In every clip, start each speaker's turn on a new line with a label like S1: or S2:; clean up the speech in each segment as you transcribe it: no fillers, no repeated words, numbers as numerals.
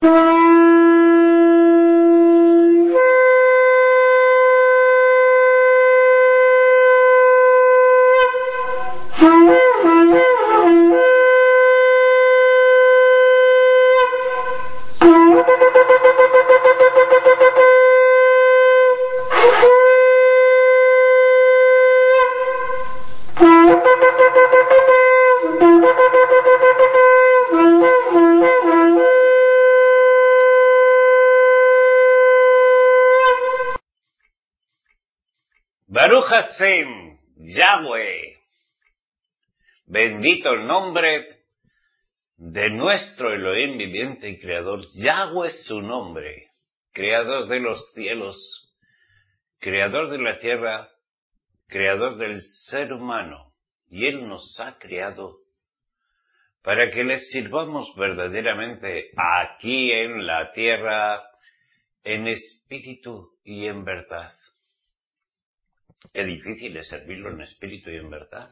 S1: Baruch Hashem, Yahweh, bendito el nombre de nuestro Elohim viviente y creador. Yahweh es su nombre, creador de los cielos, creador de la tierra, creador del ser humano. Y Él nos ha creado para que le sirvamos verdaderamente aquí en la tierra, en espíritu y en verdad. Qué difícil es servirlo en espíritu y en verdad.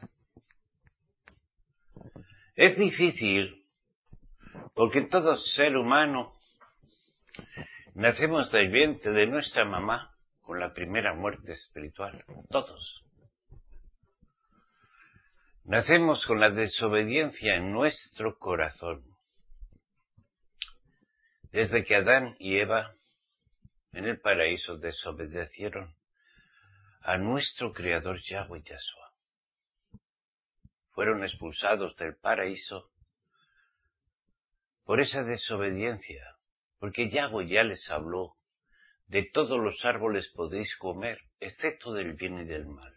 S1: Es difícil porque todo ser humano nacemos del vientre de nuestra mamá con la primera muerte espiritual. Todos. Nacemos con la desobediencia en nuestro corazón. Desde que Adán y Eva en el paraíso desobedecieron a nuestro Creador Yahweh Yahshua. Fueron expulsados del paraíso por esa desobediencia, porque Yahweh ya les habló: de todos los árboles podéis comer, excepto del bien y del mal.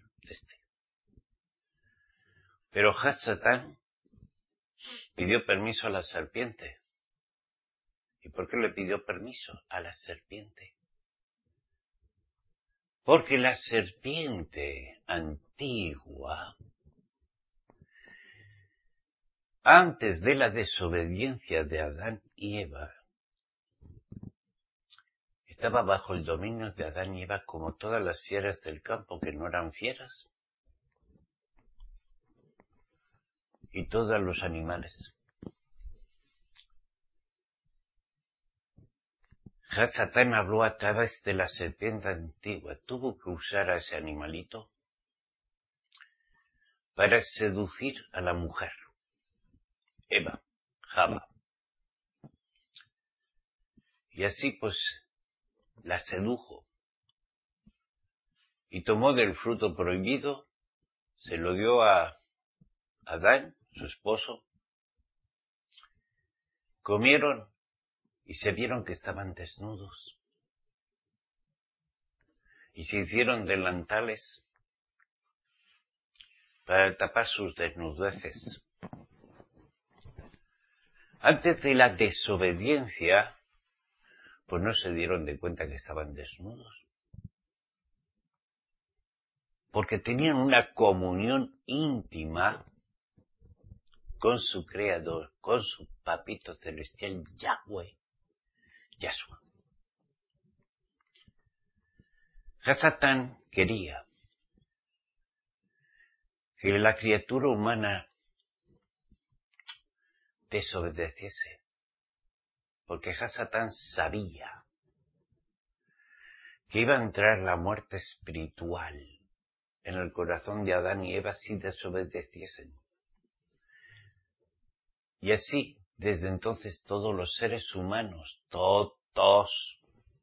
S1: Pero Satán pidió permiso a la serpiente. ¿Y por qué le pidió permiso a la serpiente? Porque la serpiente antigua, antes de la desobediencia de Adán y Eva, estaba bajo el dominio de Adán y Eva como todas las fieras del campo que no eran fieras, y todos los animales. Satán habló a través de la serpiente antigua. Tuvo que usar a ese animalito para seducir a la mujer, Eva, Java. Y así pues la sedujo y tomó del fruto prohibido, se lo dio a Adán, su esposo. Comieron y se vieron que estaban desnudos. Y se hicieron delantales para tapar sus desnudeces. Antes de la desobediencia, pues no se dieron de cuenta que estaban desnudos. Porque tenían una comunión íntima con su Creador, con su Papito Celestial, Yahweh, Yahshua. Satán quería que la criatura humana desobedeciese, porque Satán sabía que iba a entrar la muerte espiritual en el corazón de Adán y Eva si desobedeciesen. Y así, desde entonces, todos los seres humanos, todos,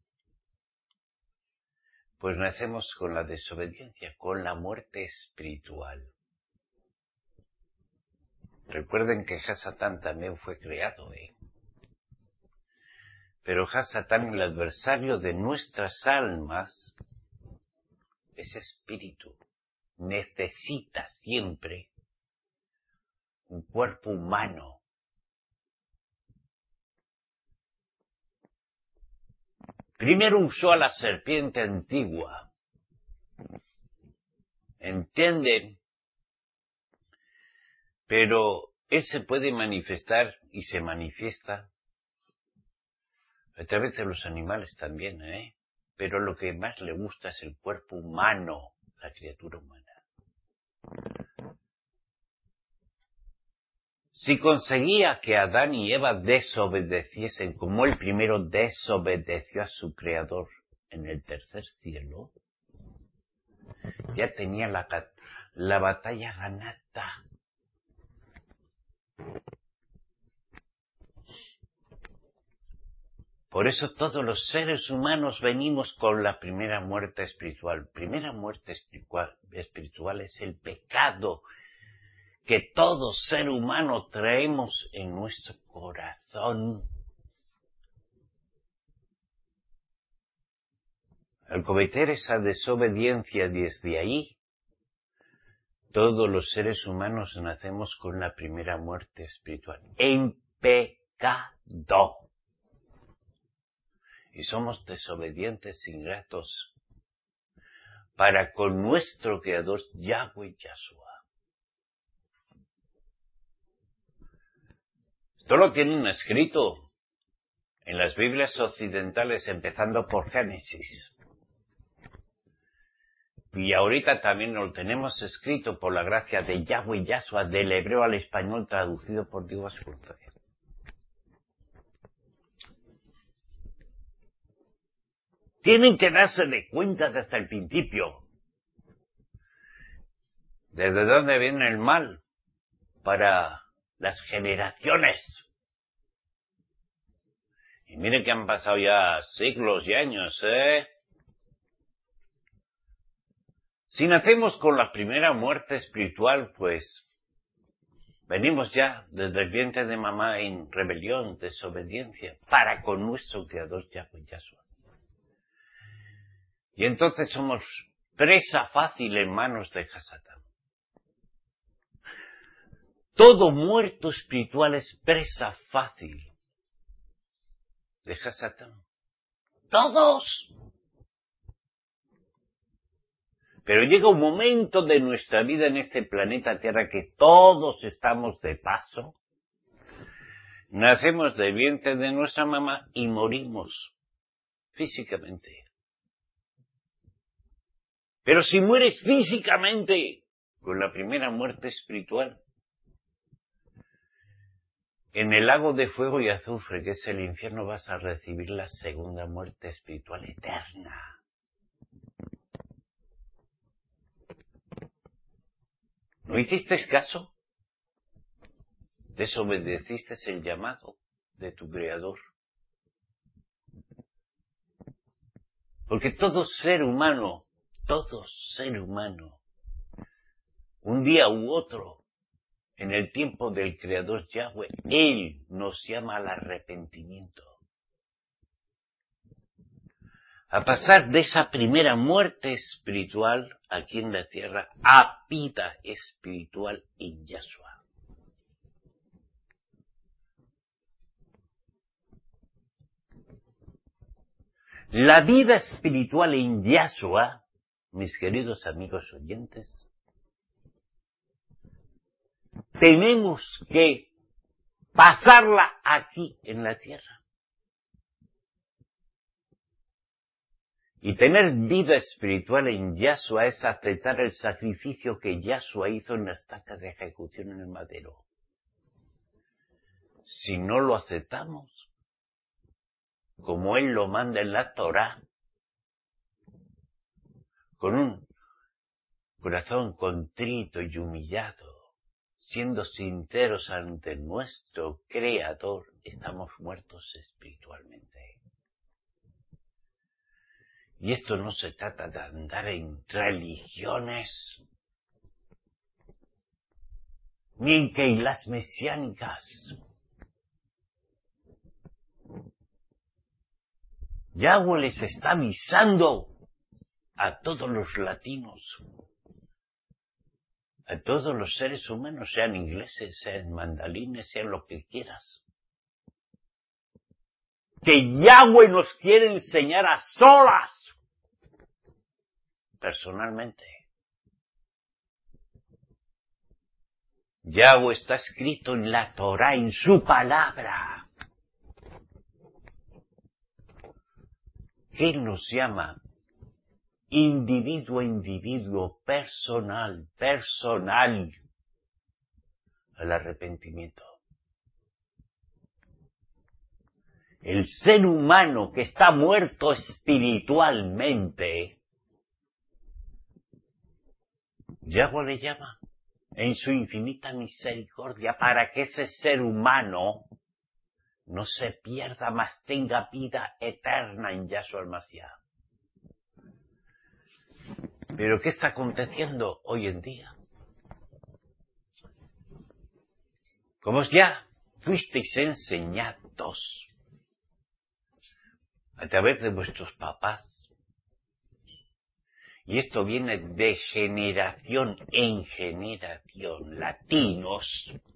S1: pues nacemos con la desobediencia, con la muerte espiritual. Recuerden que Satán también fue creado, Pero Satán, el adversario de nuestras almas, ese espíritu, necesita siempre un cuerpo humano. Primero usó a la serpiente antigua. ¿Entienden? Pero él se puede manifestar y se manifiesta a través de los animales también, Pero lo que más le gusta es el cuerpo humano, la criatura humana. Si conseguía que Adán y Eva desobedeciesen como el primero desobedeció a su Creador en el tercer cielo, ya tenía la batalla ganada. Por eso todos los seres humanos venimos con la primera muerte espiritual. Primera muerte espiritual es el pecado que todo ser humano traemos en nuestro corazón. Al cometer esa desobediencia desde ahí, todos los seres humanos nacemos con la primera muerte espiritual, en pecado. Y somos desobedientes, ingratos, para con nuestro Creador Yahweh Yahshua. Esto lo tienen escrito en las Biblias occidentales, empezando por Génesis. Y ahorita también lo tenemos escrito por la gracia de Yahweh Yahshua, del hebreo al español, traducido por Diego Ascurce. Tienen que darse de cuenta desde el principio. ¿Desde dónde viene el mal? Para las generaciones. Y miren que han pasado ya siglos y años, Si nacemos con la primera muerte espiritual, pues venimos ya desde el vientre de mamá en rebelión, desobediencia, para con nuestro Creador Yahweh Yahshua. Y entonces somos presa fácil en manos de Hasatán. Todo muerto espiritual es presa fácil de Hasatán. ¡Todos! Pero llega un momento de nuestra vida en este planeta Tierra que todos estamos de paso. Nacemos del vientre de nuestra mamá y morimos físicamente. Pero si mueres físicamente con la primera muerte espiritual, en el lago de fuego y azufre, que es el infierno, vas a recibir la segunda muerte espiritual eterna. ¿No hiciste caso? Desobedeciste el llamado de tu Creador. Porque todo ser humano, un día u otro, en el tiempo del Creador Yahweh, Él nos llama al arrepentimiento. A pasar de esa primera muerte espiritual aquí en la tierra a vida espiritual en Yahshua. La vida espiritual en Yahshua, mis queridos amigos oyentes, tenemos que pasarla aquí en la tierra. Y tener vida espiritual en Yahshua es aceptar el sacrificio que Yahshua hizo en la estaca de ejecución en el madero. Si no lo aceptamos, como Él lo manda en la Torá, con un corazón contrito y humillado, siendo sinceros ante nuestro Creador, estamos muertos espiritualmente. Y esto no se trata de andar en religiones, ni en keilas mesiánicas. Yahweh les está avisando a todos los latinos, a todos los seres humanos, sean ingleses, sean mandalines, sean lo que quieras, que Yahweh nos quiere enseñar a solas, personalmente. Yahweh está escrito en la Torá, en su palabra. Él nos llama individuo a individuo, personal, al arrepentimiento. El ser humano que está muerto espiritualmente, Yahweh le llama en su infinita misericordia para que ese ser humano no se pierda, mas tenga vida eterna en Yahshua el Mashiach. Pero ¿qué está aconteciendo hoy en día? Como ya fuisteis enseñados a través de vuestros papás, y esto viene de generación en generación, latinos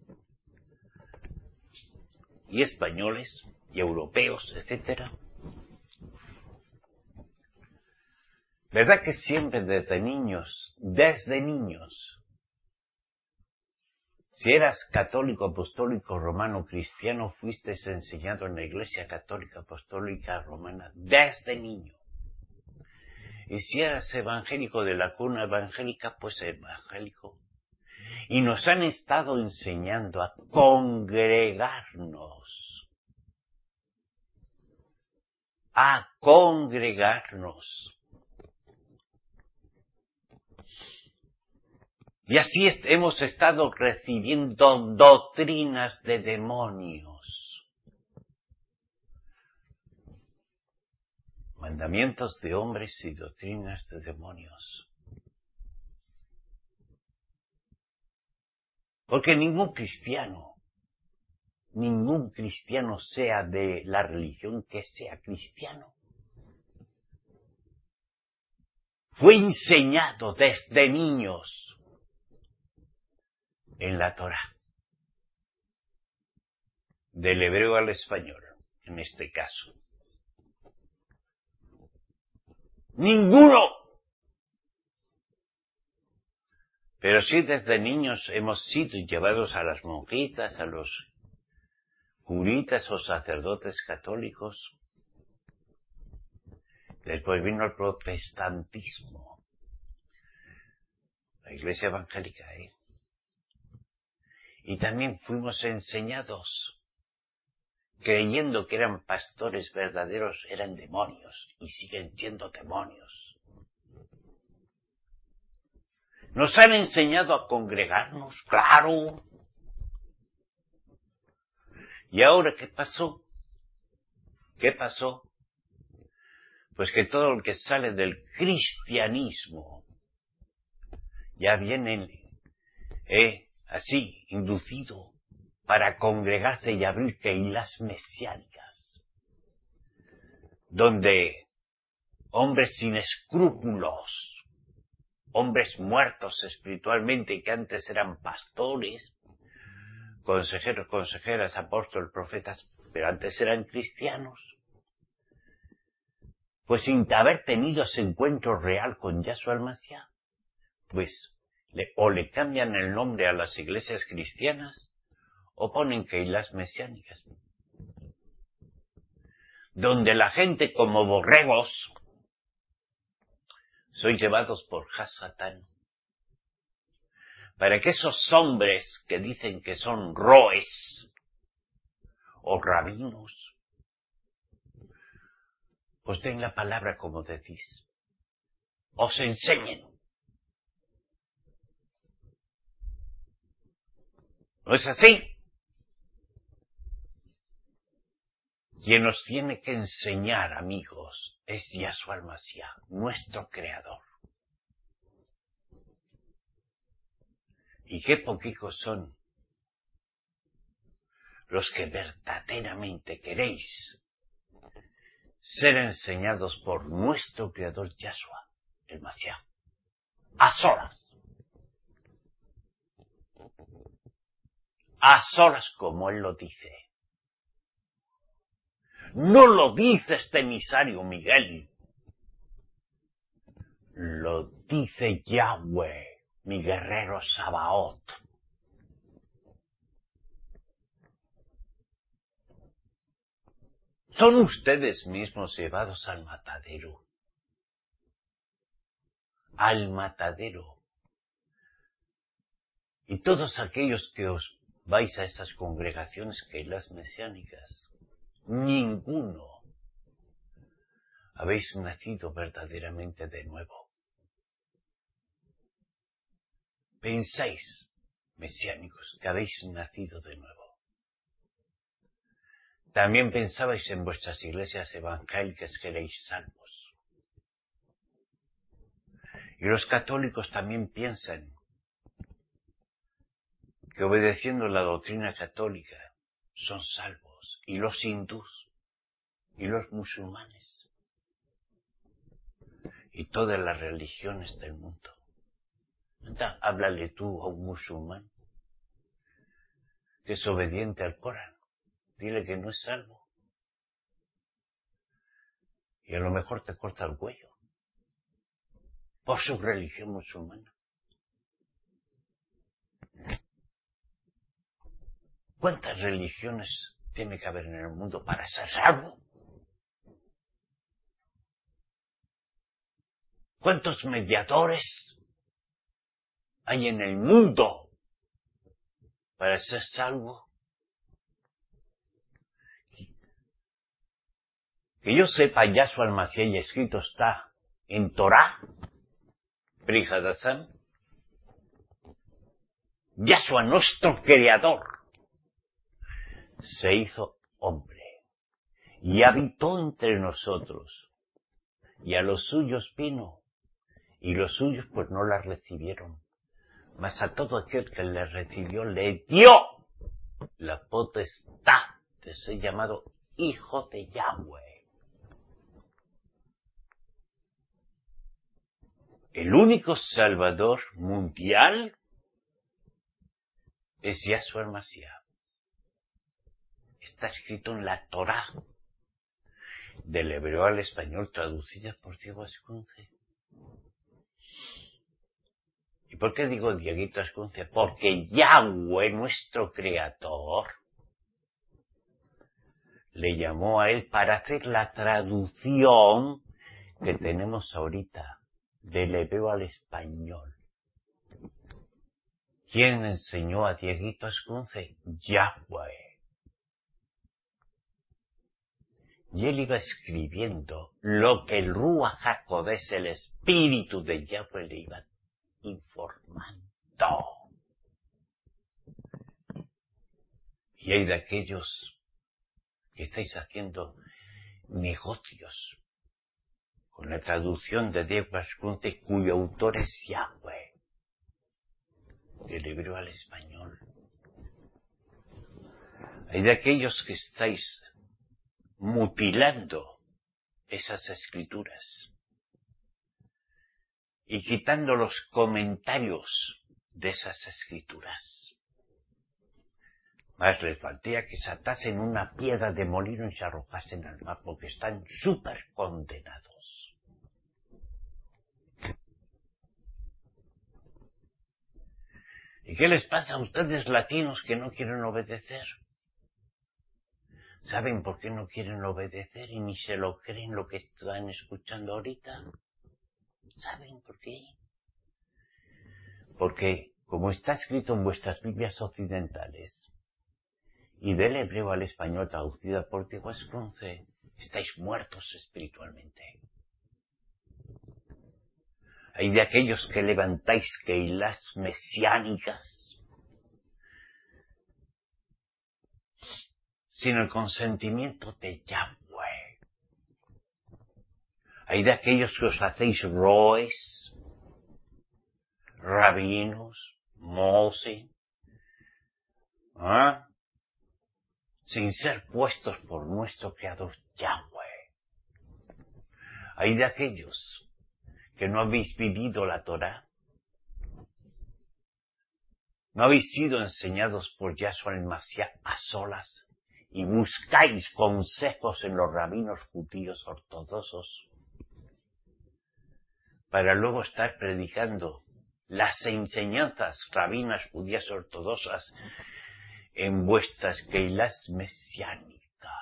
S1: y españoles y europeos, etcétera. ¿Verdad que siempre desde niños, si eras católico, apostólico, romano, cristiano, fuiste enseñado en la Iglesia Católica, Apostólica, Romana, desde niño? Y si eras evangélico de la cuna evangélica, pues evangélico. Y nos han estado enseñando a congregarnos. Y así hemos estado recibiendo doctrinas de demonios. Mandamientos de hombres y doctrinas de demonios. Porque ningún cristiano, sea de la religión que sea cristiano, fue enseñado desde niños en la Torá, del hebreo al español, en este caso. ¡Ninguno! Pero sí desde niños hemos sido llevados a las monjitas, a los curitas o sacerdotes católicos. Después vino el protestantismo, la iglesia evangélica, Y también fuimos enseñados, creyendo que eran pastores verdaderos, eran demonios, y siguen siendo demonios. Nos han enseñado a congregarnos, claro. ¿Y ahora qué pasó? Pues que todo lo que sale del cristianismo ya viene así, inducido para congregarse y abrir keilas mesiánicas, donde hombres sin escrúpulos, hombres muertos espiritualmente y que antes eran pastores, consejeros, consejeras, apóstoles, profetas, pero antes eran cristianos, pues sin haber tenido ese encuentro real con Yahshua el Mashiach, pues o le cambian el nombre a las iglesias cristianas o ponen keilas mesiánicas, donde la gente como borregos son llevados por Hasatán, para que esos hombres que dicen que son roes o rabinos os den la palabra como decís, os enseñen. ¿No es así? Quien nos tiene que enseñar, amigos, es Yahshua el Mashiach, nuestro Creador. Y qué poquitos son los que verdaderamente queréis ser enseñados por nuestro Creador Yahshua el Mashiach, a solas como Él lo dice. No lo dice este emisario Miguel, lo dice Yahweh, mi guerrero Sabaoth. Son ustedes mismos llevados al matadero. Y todos aquellos que os vais a esas congregaciones keilas mesiánicas, ninguno habéis nacido verdaderamente de nuevo. Pensáis, mesiánicos, que habéis nacido de nuevo. También pensabais en vuestras iglesias evangélicas que erais salvos. Y los católicos también piensan que obedeciendo la doctrina católica son salvos, y los hindús, y los musulmanes, y todas las religiones del mundo. Anda, háblale tú a un musulmán que es obediente al Corán. Dile que no es salvo. Y a lo mejor te corta el cuello por su religión musulmana. ¿Cuántas religiones tiene que haber en el mundo para ser salvo? ¿Cuántos mediadores hay en el mundo para ser salvo? Que yo sepa, Yahshua al-Mashiach, y escrito está en Torah, Brihadasam, Yahshua, nuestro creador, se hizo hombre y habitó entre nosotros, y a los suyos vino, y los suyos pues no la recibieron, mas a todo aquel que le recibió le dio la potestad de ser llamado hijo de Yahweh. El único Salvador mundial es Yahshua el-Mashiach. Está escrito en la Torá, del hebreo al español, traducida por Diego Ascunce. ¿Y por qué digo Dieguito Ascunce? Porque Yahweh, nuestro creador, le llamó a él para hacer la traducción que tenemos ahorita del hebreo al español. ¿Quién enseñó a Dieguito Ascunce? Yahweh. Y él iba escribiendo lo que el Ruach HaKodesh, el espíritu de Yahweh, le iba informando. Y hay de aquellos que estáis haciendo negocios con la traducción de Diego Ascunce, cuyo autor es Yahweh, del hebreo al español. Hay de aquellos que estáis mutilando esas escrituras y quitando los comentarios de esas escrituras. Más les faltía que se atasen una piedra de molino y se arrojasen al mar, porque están súper condenados. ¿Y qué les pasa a ustedes latinos que no quieren obedecer? ¿Saben por qué no quieren obedecer y ni se lo creen lo que están escuchando ahorita? ¿Saben por qué? Porque, como está escrito en vuestras Biblias occidentales, y del hebreo al español traducida por Diego Ascunce, estáis muertos espiritualmente. Hay de aquellos que levantáis keilas mesiánicas sin el consentimiento de Yahweh. Hay de aquellos que os hacéis roes, rabinos, mosi, sin ser puestos por nuestro Creador Yahweh. Hay de aquellos que no habéis vivido la Torá, no habéis sido enseñados por Yahshua el-Mashiach a solas y buscáis consejos en los rabinos judíos ortodoxos para luego estar predicando las enseñanzas rabinas judías ortodoxas en vuestras keilas mesiánicas.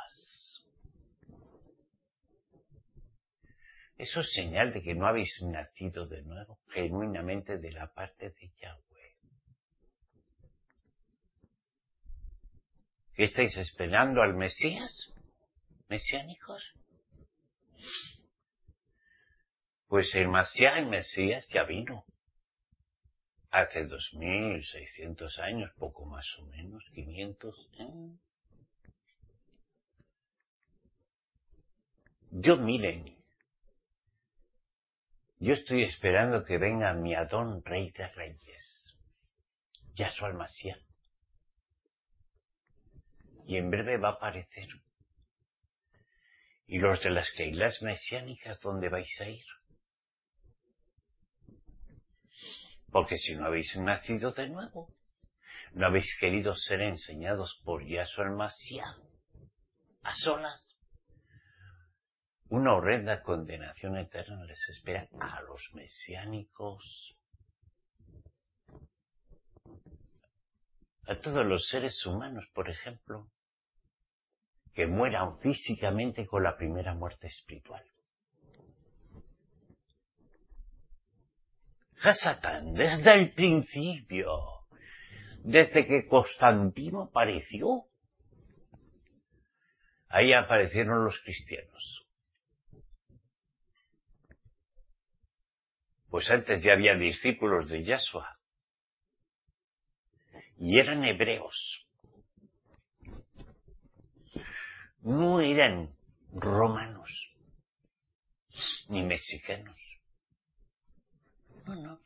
S1: Eso es señal de que no habéis nacido de nuevo, genuinamente de la parte de Yahweh. ¿Qué estáis esperando al Mesías? mesiánicos? Pues el Mesías ya vino. Hace 2600 años, poco más o menos, 500. Miren, yo estoy esperando que venga mi Adón Rey de Reyes, Yahshua el Mashiach. Y en breve va a aparecer. ¿Y los de las Keilas mesiánicas dónde vais a ir? Porque si no habéis nacido de nuevo, no habéis querido ser enseñados por Yahshua el Mashiach, a solas, una horrenda condenación eterna les espera a los mesiánicos, a todos los seres humanos, por ejemplo, que mueran físicamente con la primera muerte espiritual. Hasatán, desde el principio, desde que Constantino apareció, ahí aparecieron los cristianos. Pues antes ya había discípulos de Yahshua, y eran hebreos. No eran romanos, ni mexicanos. No.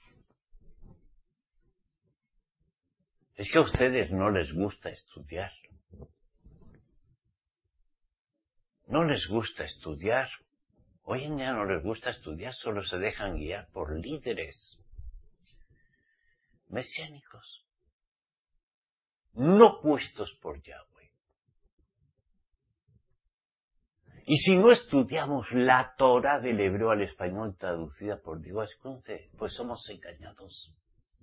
S1: Es que a ustedes no les gusta estudiar. No les gusta estudiar. Hoy en día no les gusta estudiar, solo se dejan guiar por líderes mesiánicos, no puestos por Yahweh. Y si no estudiamos la Torá del hebreo al español traducida por Dios Conce, pues somos engañados.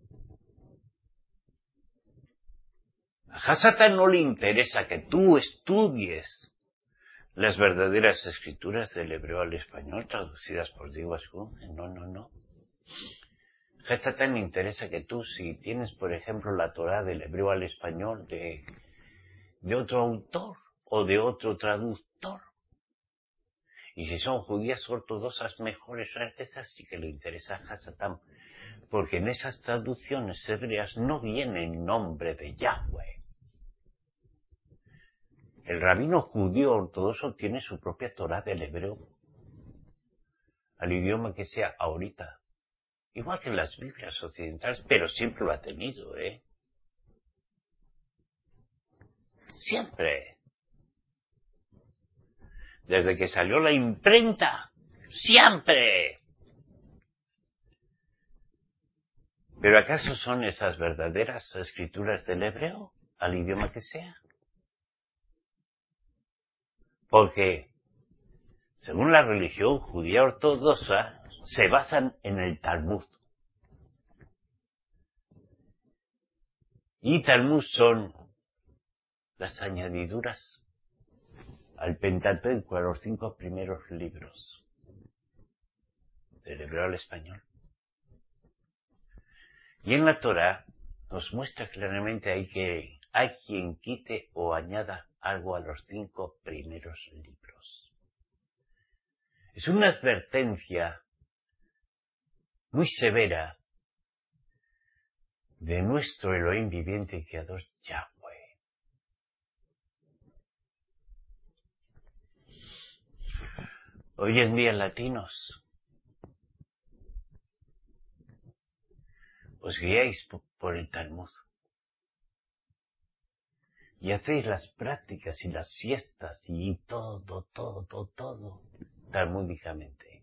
S1: A Hasatán no le interesa que tú estudies las verdaderas escrituras del hebreo al español traducidas por Dios Conce. No. A Hasatán le interesa que tú, si tienes, por ejemplo, la Torá del hebreo al español de otro autor o de otro traductor, y si son judías ortodoxas mejores, esas sí que le interesa a Hasatán, porque en esas traducciones hebreas no viene el nombre de Yahweh. El rabino judío ortodoxo tiene su propia Torá del hebreo, al idioma que sea ahorita, igual que en las Biblias occidentales, pero siempre lo ha tenido, Siempre. Desde que salió la imprenta, siempre. ¿Pero acaso son esas verdaderas escrituras del hebreo, al idioma que sea? Porque, según la religión judía ortodoxa, se basan en el Talmud. Y Talmud son las añadiduras al Pentateuco, a los 5 primeros libros, del hebreo al español. Y en la Torá nos muestra claramente ahí que hay quien quite o añada algo a los 5 primeros libros. Es una advertencia muy severa de nuestro Elohim viviente y creador Yahweh. Hoy en día, latinos, os guiáis por el Talmud y hacéis las prácticas y las fiestas y todo talmúdicamente.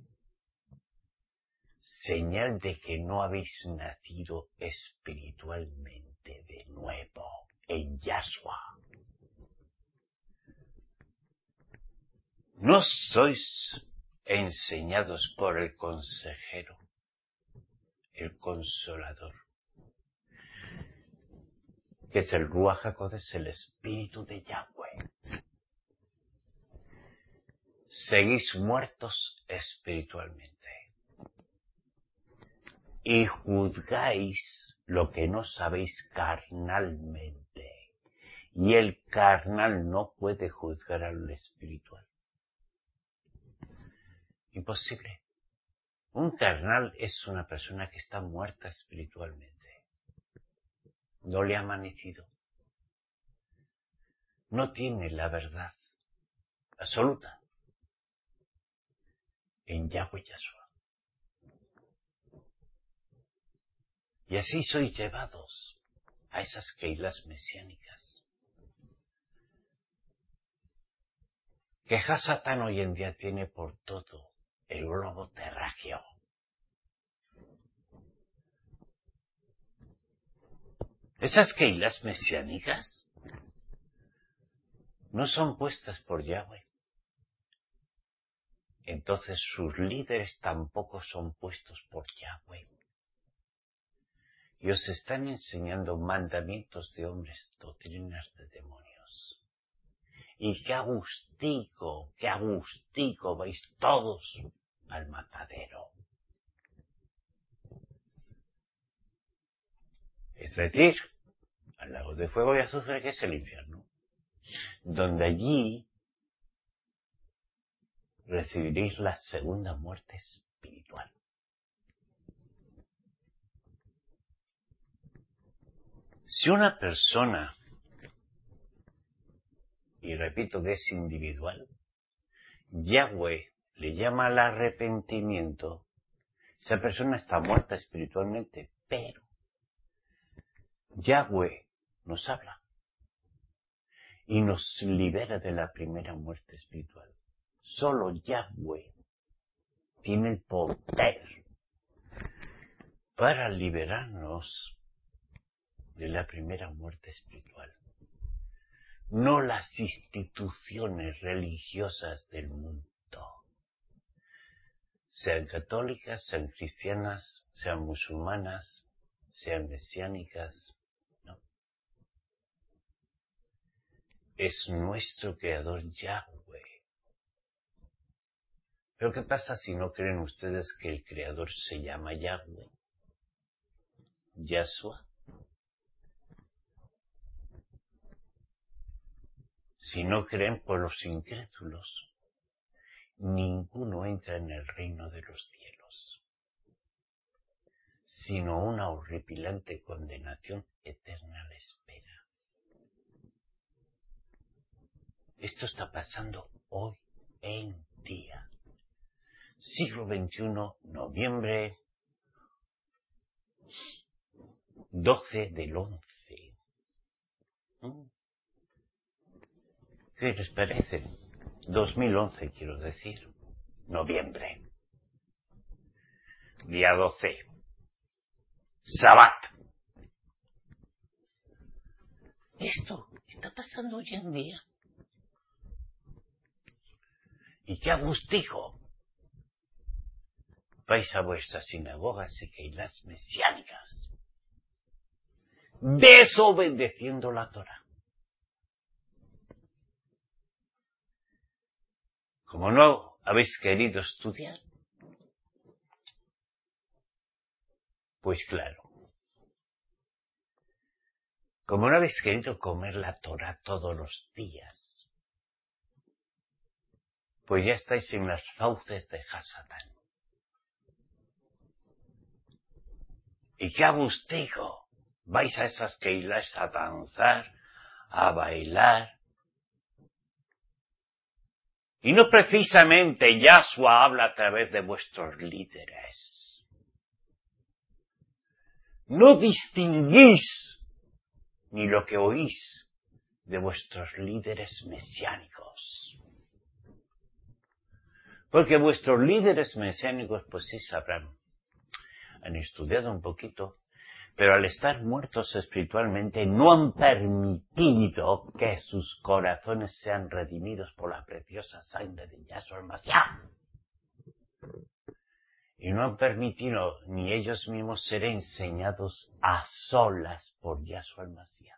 S1: Señal de que no habéis nacido espiritualmente de nuevo en Yahshua. No sois enseñados por el consejero, el consolador, que es el Ruach HaKodesh, el Espíritu de Yahweh. Seguís muertos espiritualmente y juzgáis lo que no sabéis carnalmente, y el carnal no puede juzgar al espiritual. Imposible. Un carnal es una persona que está muerta espiritualmente. No le ha amanecido. No tiene la verdad absoluta en Yahweh Yahshua. Y así sois llevados a esas keilas mesiánicas. Que Hasatán hoy en día tiene por todo el globo terráqueo. Esas keilas mesiánicas no son puestas por Yahweh. Entonces sus líderes tampoco son puestos por Yahweh. Y os están enseñando mandamientos de hombres, doctrinas de demonios. Y qué agustico vais todos al matadero. Es decir, al lago de fuego y azufre, que es el infierno, donde allí recibiréis la segunda muerte espiritual. Si una persona, y repito que es individual, Yahweh le llama al arrepentimiento, esa persona está muerta espiritualmente, pero Yahweh nos habla y nos libera de la primera muerte espiritual. Solo Yahweh tiene el poder para liberarnos de la primera muerte espiritual. No las instituciones religiosas del mundo, sean católicas, sean cristianas, sean musulmanas, sean mesiánicas, no. Es nuestro Creador Yahweh. Pero ¿qué pasa si no creen ustedes que el Creador se llama Yahweh? Yahshua. Si no creen, por los incrédulos, ninguno entra en el reino de los cielos, sino una horripilante condenación eterna le espera. Esto está pasando hoy en día. Siglo XXI, noviembre 12 del 11. ¿Qué les parece? 2011, quiero decir. Noviembre. Día 12. Sabbat. Esto está pasando hoy en día. Y qué agustico. Vais a vuestras sinagogas y keilas mesiánicas, desobedeciendo la Torah. Como no habéis querido estudiar, pues claro. Como no habéis querido comer la Torah todos los días, pues ya estáis en las fauces de Hasatán. Y qué agustico, vais a esas keilas a danzar, a bailar. Y no precisamente Yahshua habla a través de vuestros líderes. No distinguís ni lo que oís de vuestros líderes mesiánicos. Porque vuestros líderes mesiánicos pues sí sabrán. Han estudiado un poquito, pero al estar muertos espiritualmente no han permitido que sus corazones sean redimidos por la preciosa sangre de Yahshua el Mashiach. Y no han permitido ni ellos mismos ser enseñados a solas por Yahshua el Mashiach.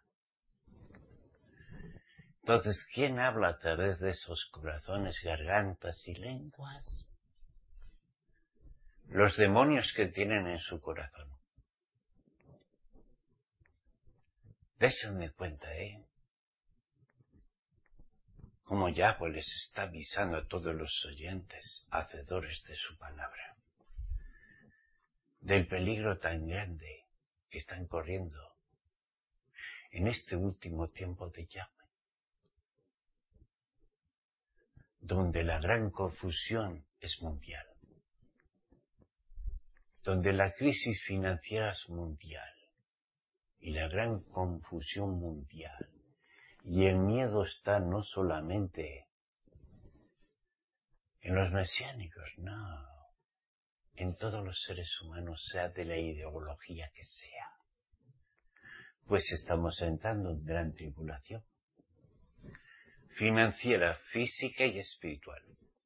S1: Entonces, ¿quién habla a través de esos corazones, gargantas y lenguas? Los demonios que tienen en su corazón. Déjenme cuenta, como Yahweh les está avisando a todos los oyentes, hacedores de su palabra, del peligro tan grande que están corriendo en este último tiempo de Yahweh, donde la gran confusión es mundial, donde la crisis financiera es mundial y la gran confusión mundial. Y el miedo está no solamente en los mesiánicos, no, en todos los seres humanos, sea de la ideología que sea. Pues estamos entrando en gran tribulación financiera, física y espiritual.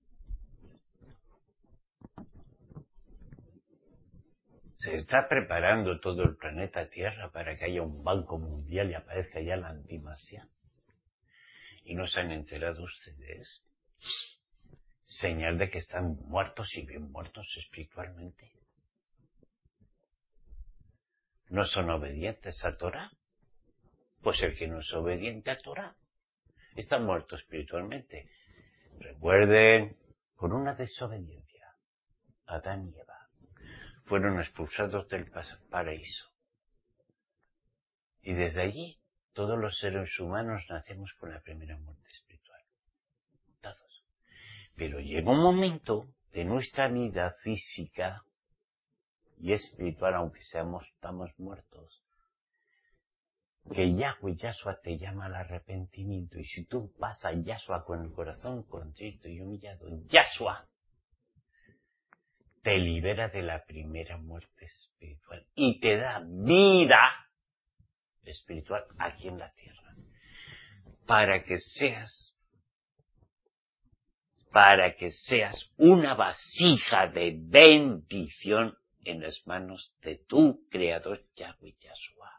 S1: Se está preparando todo el planeta Tierra para que haya un banco mundial y aparezca ya la antimasia. ¿Y no se han enterado ustedes? Señal de que están muertos y bien muertos espiritualmente. ¿No son obedientes a Torah? Pues el que no es obediente a Torah está muerto espiritualmente. Recuerden, por una desobediencia, Adán y Eva fueron expulsados del paraíso. Y desde allí, todos los seres humanos nacemos con la primera muerte espiritual. Todos. Pero llega un momento de nuestra vida física y espiritual, aunque estamos muertos, que Yahweh Yahshua te llama al arrepentimiento. Y si tú vas a Yahshua con el corazón contrito y humillado, Yahshua te libera de la primera muerte espiritual y te da vida espiritual aquí en la tierra, para que seas una vasija de bendición en las manos de tu Creador Yahweh Yahshua.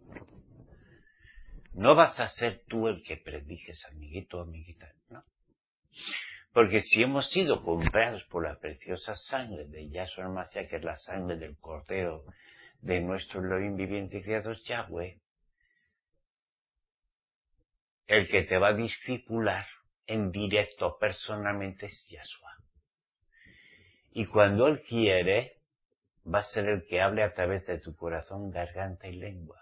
S1: No vas a ser tú el que predijes, amiguito o amiguita, no. Porque si hemos sido comprados por la preciosa sangre de Yahshua el Mashiach, que es la sangre del Cordero de nuestro Elohim viviente y Creador Yahweh, el que te va a discipular en directo personalmente es Yahshua. Y cuando Él quiere, va a ser el que hable a través de tu corazón, garganta y lengua.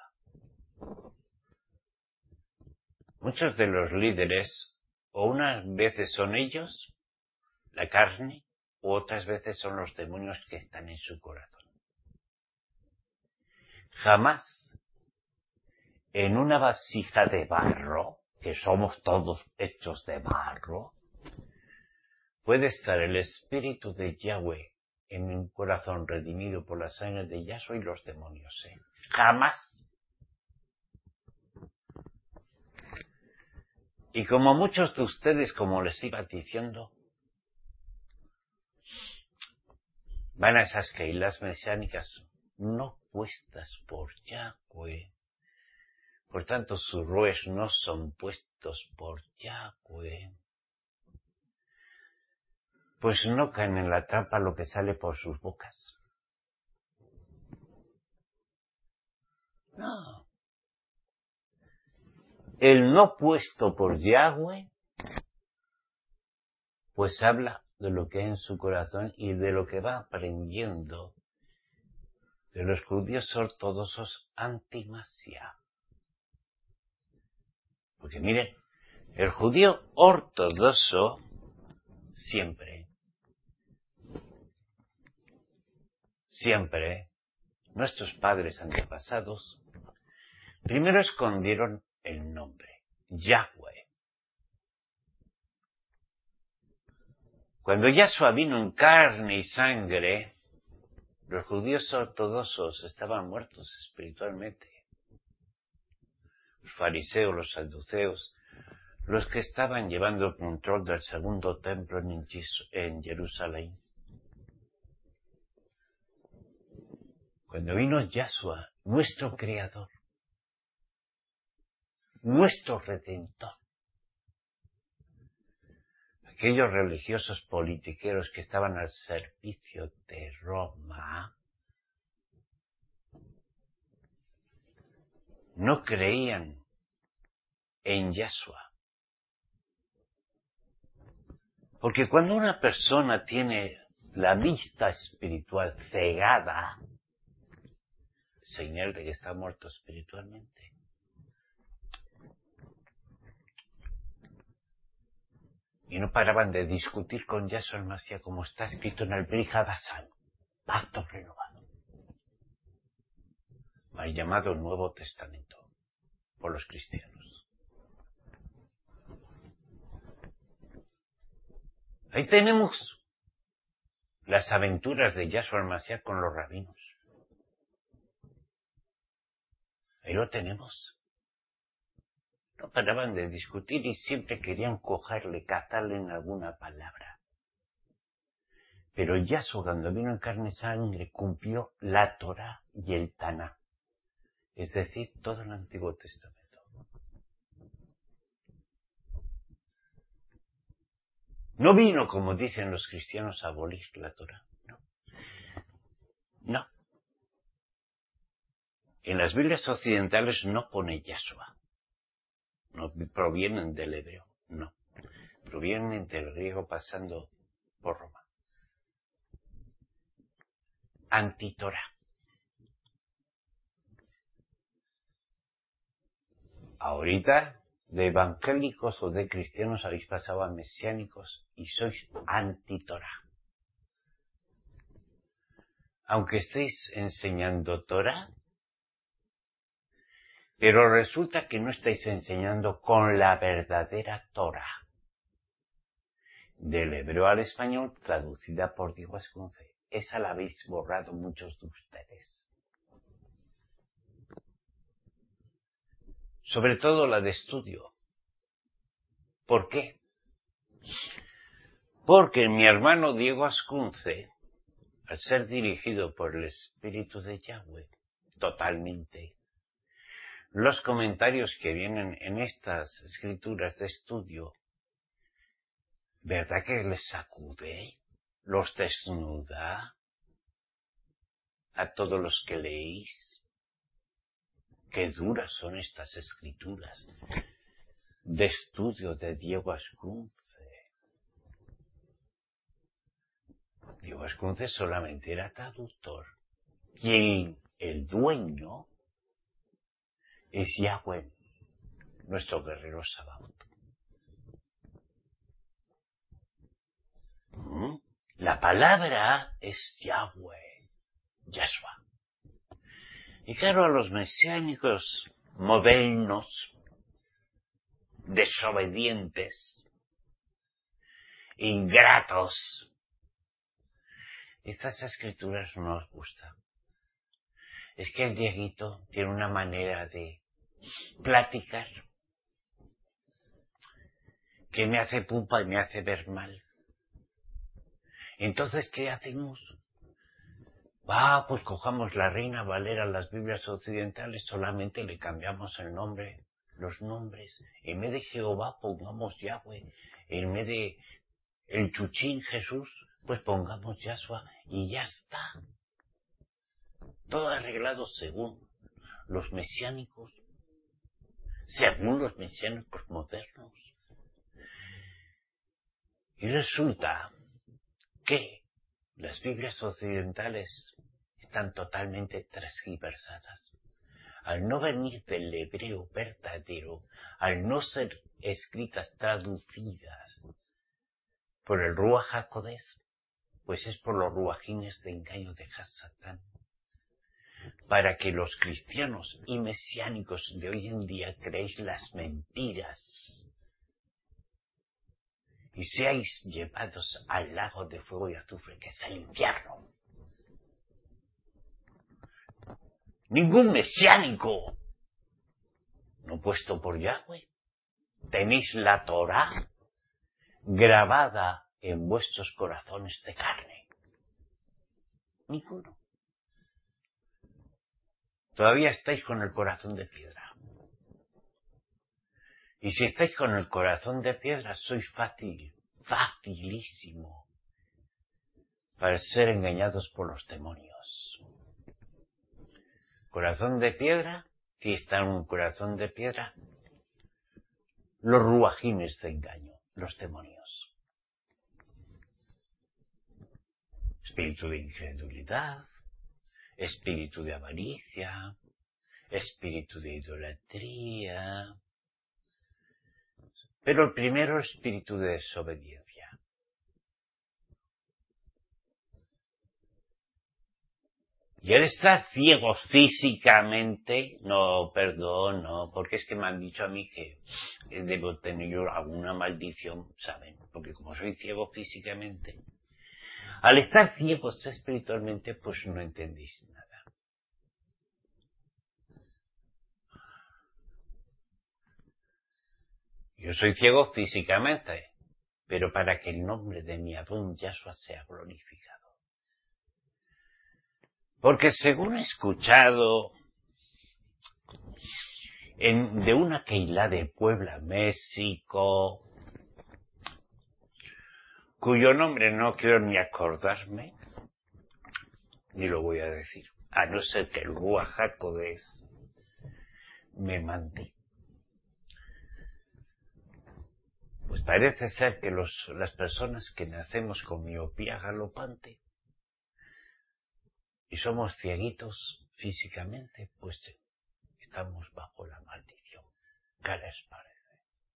S1: Muchos de los líderes, o unas veces son ellos, la carne, o otras veces son los demonios que están en su corazón. Jamás en una vasija de barro, que somos todos hechos de barro, puede estar el Espíritu de Yahweh en un corazón redimido por la sangre de Yahshua y los demonios. Jamás. Y como muchos de ustedes, como les iba diciendo, van a esas keilas mesiánicas no puestas por Yahweh. Por tanto, sus roes no son puestos por Yahweh. Pues no caen en la trampa lo que sale por sus bocas. No. El no puesto por Yahweh, pues habla de lo que hay en su corazón y de lo que va aprendiendo de los judíos ortodoxos antimasia. Porque miren, el judío ortodoxo siempre, nuestros padres antepasados, primero escondieron el nombre, Yahweh. Cuando Yahshua vino en carne y sangre, los judíos ortodoxos estaban muertos espiritualmente. Los fariseos, los saduceos, los que estaban llevando el control del segundo templo en Jerusalén. Cuando vino Yahshua, nuestro Creador, nuestro Redentor, aquellos religiosos politiqueros que estaban al servicio de Roma, no creían en Yahshua. Porque cuando una persona tiene la vista espiritual cegada, señal de que está muerto espiritualmente. Y no paraban de discutir con Yahshua el Mashiach, como está escrito en el Brit Hadashah, pacto renovado, mal llamado Nuevo Testamento por los cristianos. Ahí tenemos las aventuras de Yahshua el Mashiach con los rabinos. Ahí lo tenemos. No paraban de discutir y siempre querían cogerle, cazarle en alguna palabra. Pero Yahshua, cuando vino en carne y sangre, cumplió la Torá y el Taná. Es decir, todo el Antiguo Testamento. No vino, como dicen los cristianos, a abolir la Torá. No. No. En las Biblias occidentales no pone Yahshua. No provienen del hebreo. No. Provienen del griego pasando por Roma. Antitorá. Ahorita, de evangélicos o de cristianos habéis pasado a mesiánicos y sois antitorá. Aunque estéis enseñando Torá, pero resulta que no estáis enseñando con la verdadera Torá. Del hebreo al español, traducida por Diego Ascunce. Esa la habéis borrado muchos de ustedes. Sobre todo la de estudio. ¿Por qué? Porque mi hermano Diego Ascunce, al ser dirigido por el Espíritu de Yahweh, totalmente, los comentarios que vienen en estas escrituras de estudio, ¿verdad que les sacude? ¿Los desnuda a todos los que leéis? Qué duras son estas escrituras de estudio de Diego Ascunce. Diego Ascunce solamente era traductor. Quien el dueño es Yahweh, nuestro guerrero Sabaoth. La palabra es Yahweh, Yahshua. Y claro, a los mesiánicos modernos, desobedientes, ingratos, estas escrituras no os gustan. Es que el Dieguito tiene una manera de platicar que me hace pupa y me hace ver mal. Entonces, ¿qué hacemos? Pues cojamos la Reina Valera, las Biblias occidentales, solamente le cambiamos el nombre, los nombres. En vez de Jehová pongamos Yahweh. En vez de el Chuchín Jesús, pues pongamos Yahshua y ya está. Todo arreglado según los mesiánicos, según los mesiánicos modernos. Y resulta que las Biblias occidentales están totalmente transgiversadas. Al no venir del hebreo verdadero, al no ser escritas, traducidas por el Ruach HaKodesh, pues es por los ruajines de engaño de Hasatán. Para que los cristianos y mesiánicos de hoy en día creéis las mentiras y seáis llevados al lago de fuego y azufre, que es el infierno. Ningún mesiánico, no puesto por Yahweh, tenéis la Torá grabada en vuestros corazones de carne. Ninguno. Todavía estáis con el corazón de piedra. Y si estáis con el corazón de piedra, sois facilísimo para ser engañados por los demonios. Corazón de piedra, si está en un corazón de piedra, los ruajines de engaño, los demonios. espíritu de incredulidad, espíritu de avaricia, espíritu de idolatría. Pero el primero, espíritu de desobediencia. Y el estar ciegos físicamente, no, perdón, no, porque es que me han dicho a mí que debo tener yo alguna maldición, ¿saben? Porque como soy ciego físicamente, al estar ciegos espiritualmente, pues no entendéis nada. Yo soy ciego físicamente, pero para que el nombre de mi Adón Yahshua sea glorificado. Porque según he escuchado de una Keilah de Puebla, México, cuyo nombre no quiero ni acordarme, ni lo voy a decir, a no ser que el Ruach HaKodesh me mande. Pues parece ser que las personas que nacemos con miopía galopante y somos cieguitos físicamente, pues estamos bajo la maldición. ¿Qué les parece?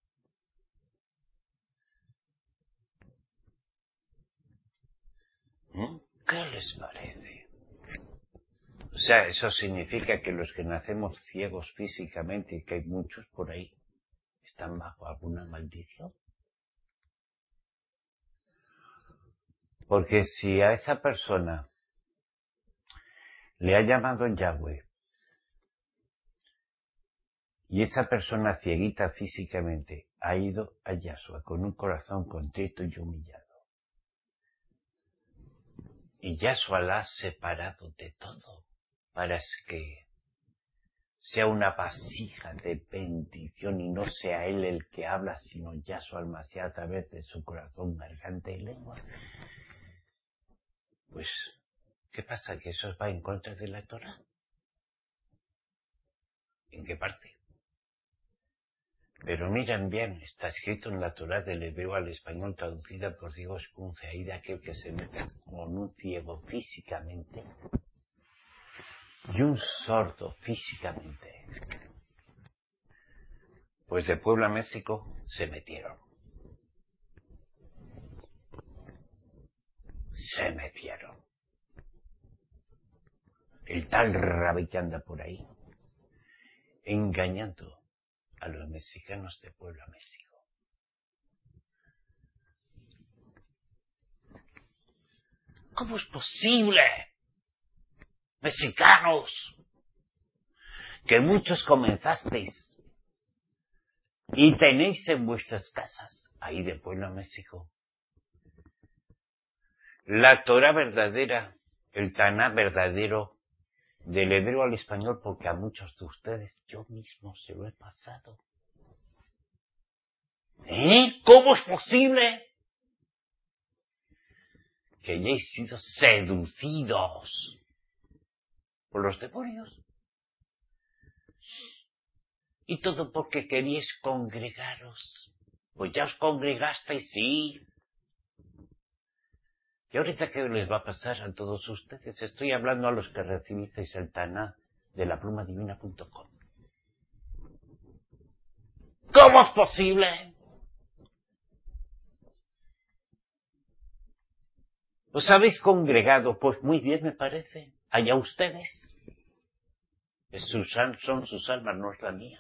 S1: ¿Qué les parece? O sea, eso significa que los que nacemos ciegos físicamente, y que hay muchos por ahí, están bajo alguna maldición. Porque si a esa persona le ha llamado Yahweh, y esa persona cieguita físicamente ha ido a Yahshua con un corazón contrito y humillado, y Yahshua la ha separado de todo, para que sea una vasija de bendición y no sea él el que habla, sino Yahshua el Mashiach a través de su corazón, garganta y lengua, pues, ¿qué pasa? ¿Que eso va en contra de la Torah? ¿En qué parte? Pero miren bien, está escrito en la Torah del hebreo al español, traducida por Diego Escunce, ahí de aquel que se mete con un ciego físicamente y un sordo físicamente. Pues de Puebla, México, se metieron. El tal rabí que anda por ahí, engañando a los mexicanos de Puebla, México. ¿Cómo es posible, mexicanos, que muchos comenzasteis y tenéis en vuestras casas, ahí de Puebla, México, la Torah verdadera, el Taná verdadero, del hebreo al español, porque a muchos de ustedes yo mismo se lo he pasado? ¿Cómo es posible que hayáis sido seducidos por los demonios? Y todo porque queríais congregaros. Pues ya os congregasteis, sí. ¿Y ahorita qué les va a pasar a todos ustedes? Estoy hablando a los que recibisteis el Taná de laplumadivina.com. ¿Cómo es posible? ¿Os habéis congregado? Pues muy bien, me parece. Allá ustedes. Son sus almas, no es la mía.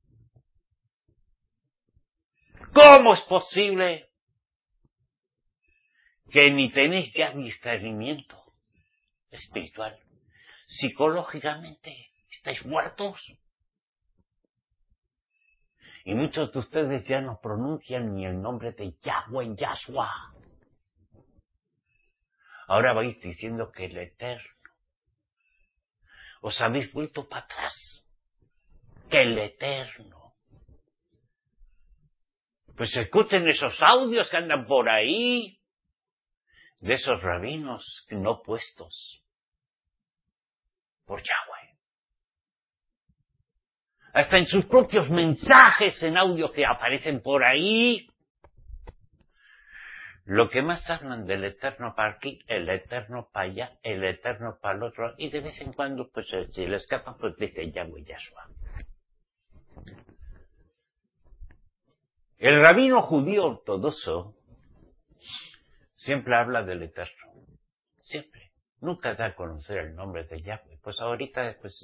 S1: ¿Cómo es posible que ni tenéis ya discernimiento espiritual? Psicológicamente estáis muertos. Y muchos de ustedes ya no pronuncian ni el nombre de Yahweh, Yahshua. Ahora vais diciendo que el Eterno. Os habéis vuelto para atrás. Que el Eterno. Pues escuchen esos audios que andan por ahí, de esos rabinos no puestos por Yahweh. Hasta en sus propios mensajes en audio que aparecen por ahí, Lo que más hablan del eterno para aquí, el eterno para allá, el eterno para el otro, y de vez en cuando, pues si le escapa, pues dice Yahweh Yahshua. El rabino judío ortodoxo siempre habla del eterno. Siempre. Nunca da a conocer el nombre de Yahweh. Pues ahorita, pues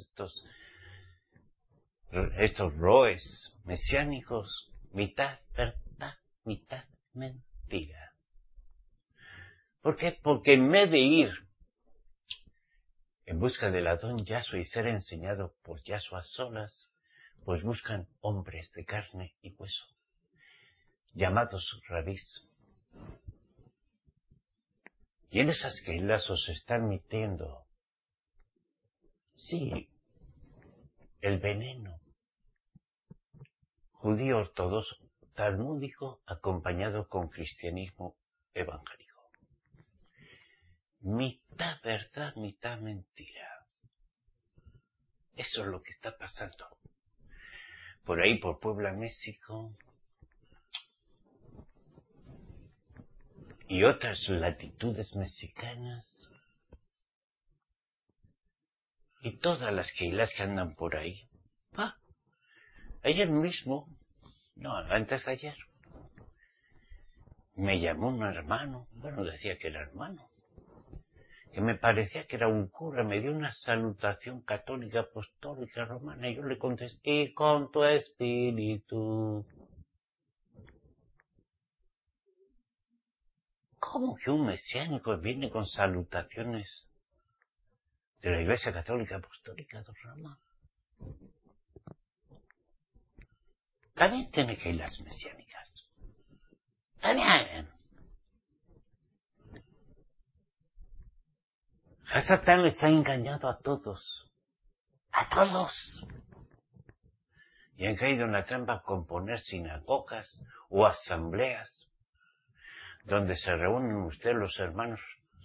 S1: estos roes mesiánicos, mitad verdad, mitad mentira. ¿Por qué? Porque en vez de ir en busca del Adón Yahshua y ser enseñado por Yahshua a solas, pues buscan hombres de carne y hueso, llamados rabís. Y en esas keilas os están metiendo, sí, el veneno judío ortodoxo talmúdico acompañado con cristianismo evangélico. Mitad verdad, mitad mentira. Eso es lo que está pasando. Por ahí, por Puebla, México, y otras latitudes mexicanas, y todas las keilas que andan por ahí. Ayer mismo, no, antes de ayer, me llamó un hermano, bueno, decía que era hermano, que me parecía que era un cura, me dio una salutación católica, apostólica, romana, y yo le contesté, y con tu espíritu. ¿Cómo que un mesiánico viene con salutaciones de la Iglesia Católica Apostólica de Roma? También tiene que ir las mesiánicas. También. A Satán les ha engañado a todos. A todos. Y han caído en la trampa con poner sinagogas o asambleas donde se reúnen ustedes los hermanos.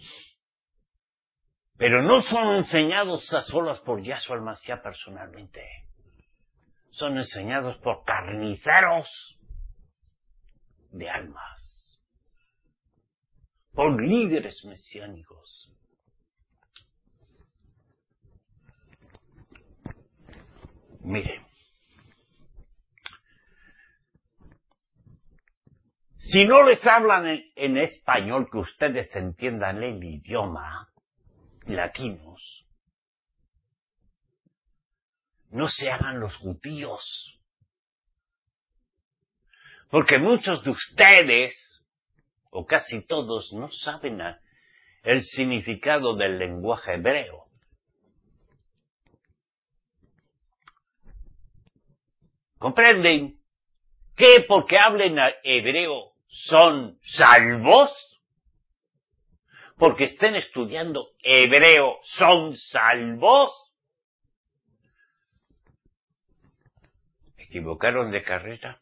S1: Pero no son enseñados a solas por Yahshua el-Mashiach personalmente. Son enseñados por carniceros de almas. Por líderes mesiánicos. Miren. Si no les hablan en español, que ustedes entiendan el idioma, latinos, no se hagan los judíos. Porque muchos de ustedes, o casi todos, no saben el significado del lenguaje hebreo. ¿Comprenden? ¿Que porque hablen hebreo son salvos? Porque estén estudiando hebreo son salvos. ¿Me equivocaron de carrera?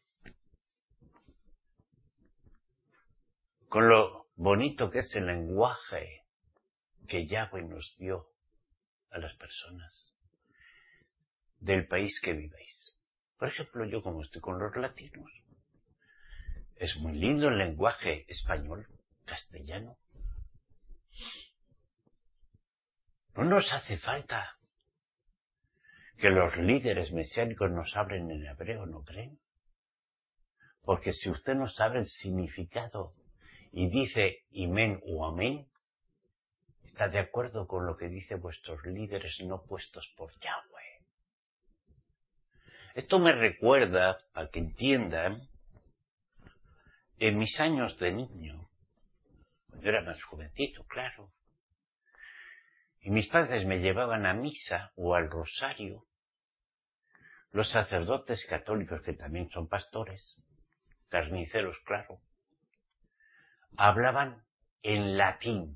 S1: Con lo bonito que es el lenguaje que Yahweh nos dio a las personas del país que vivéis. Por ejemplo, yo como estoy con los latinos, es muy lindo el lenguaje español, castellano. No nos hace falta que los líderes mesiánicos nos hablen en hebreo, ¿no creen? Porque si usted no sabe el significado y dice amén o amén, está de acuerdo con lo que dicen vuestros líderes no puestos por Yahweh. Esto me recuerda, para que entiendan, en mis años de niño, cuando era más jovencito, claro, y mis padres me llevaban a misa o al rosario, los sacerdotes católicos, que también son pastores, carniceros, claro, hablaban en latín.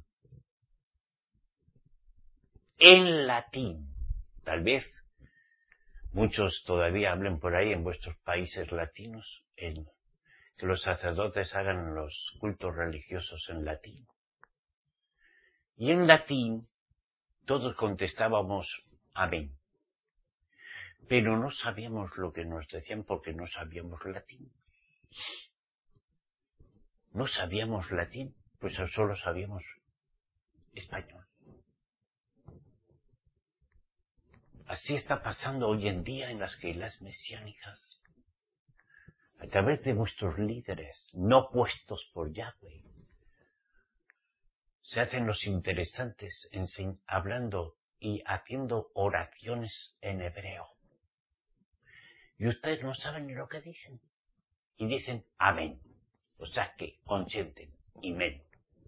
S1: En latín. Tal vez muchos todavía hablen por ahí en vuestros países latinos, que los sacerdotes hagan los cultos religiosos en latín. Y en latín todos contestábamos amén. Pero no sabíamos lo que nos decían porque no sabíamos latín. no sabíamos latín, pues solo sabíamos español. Así está pasando hoy en día en las Keilas mesiánicas. A través de vuestros líderes, no puestos por Yahweh, se hacen los interesantes hablando y haciendo oraciones en hebreo. Y ustedes no saben ni lo que dicen. Y dicen amén. O sea que consienten. Amén.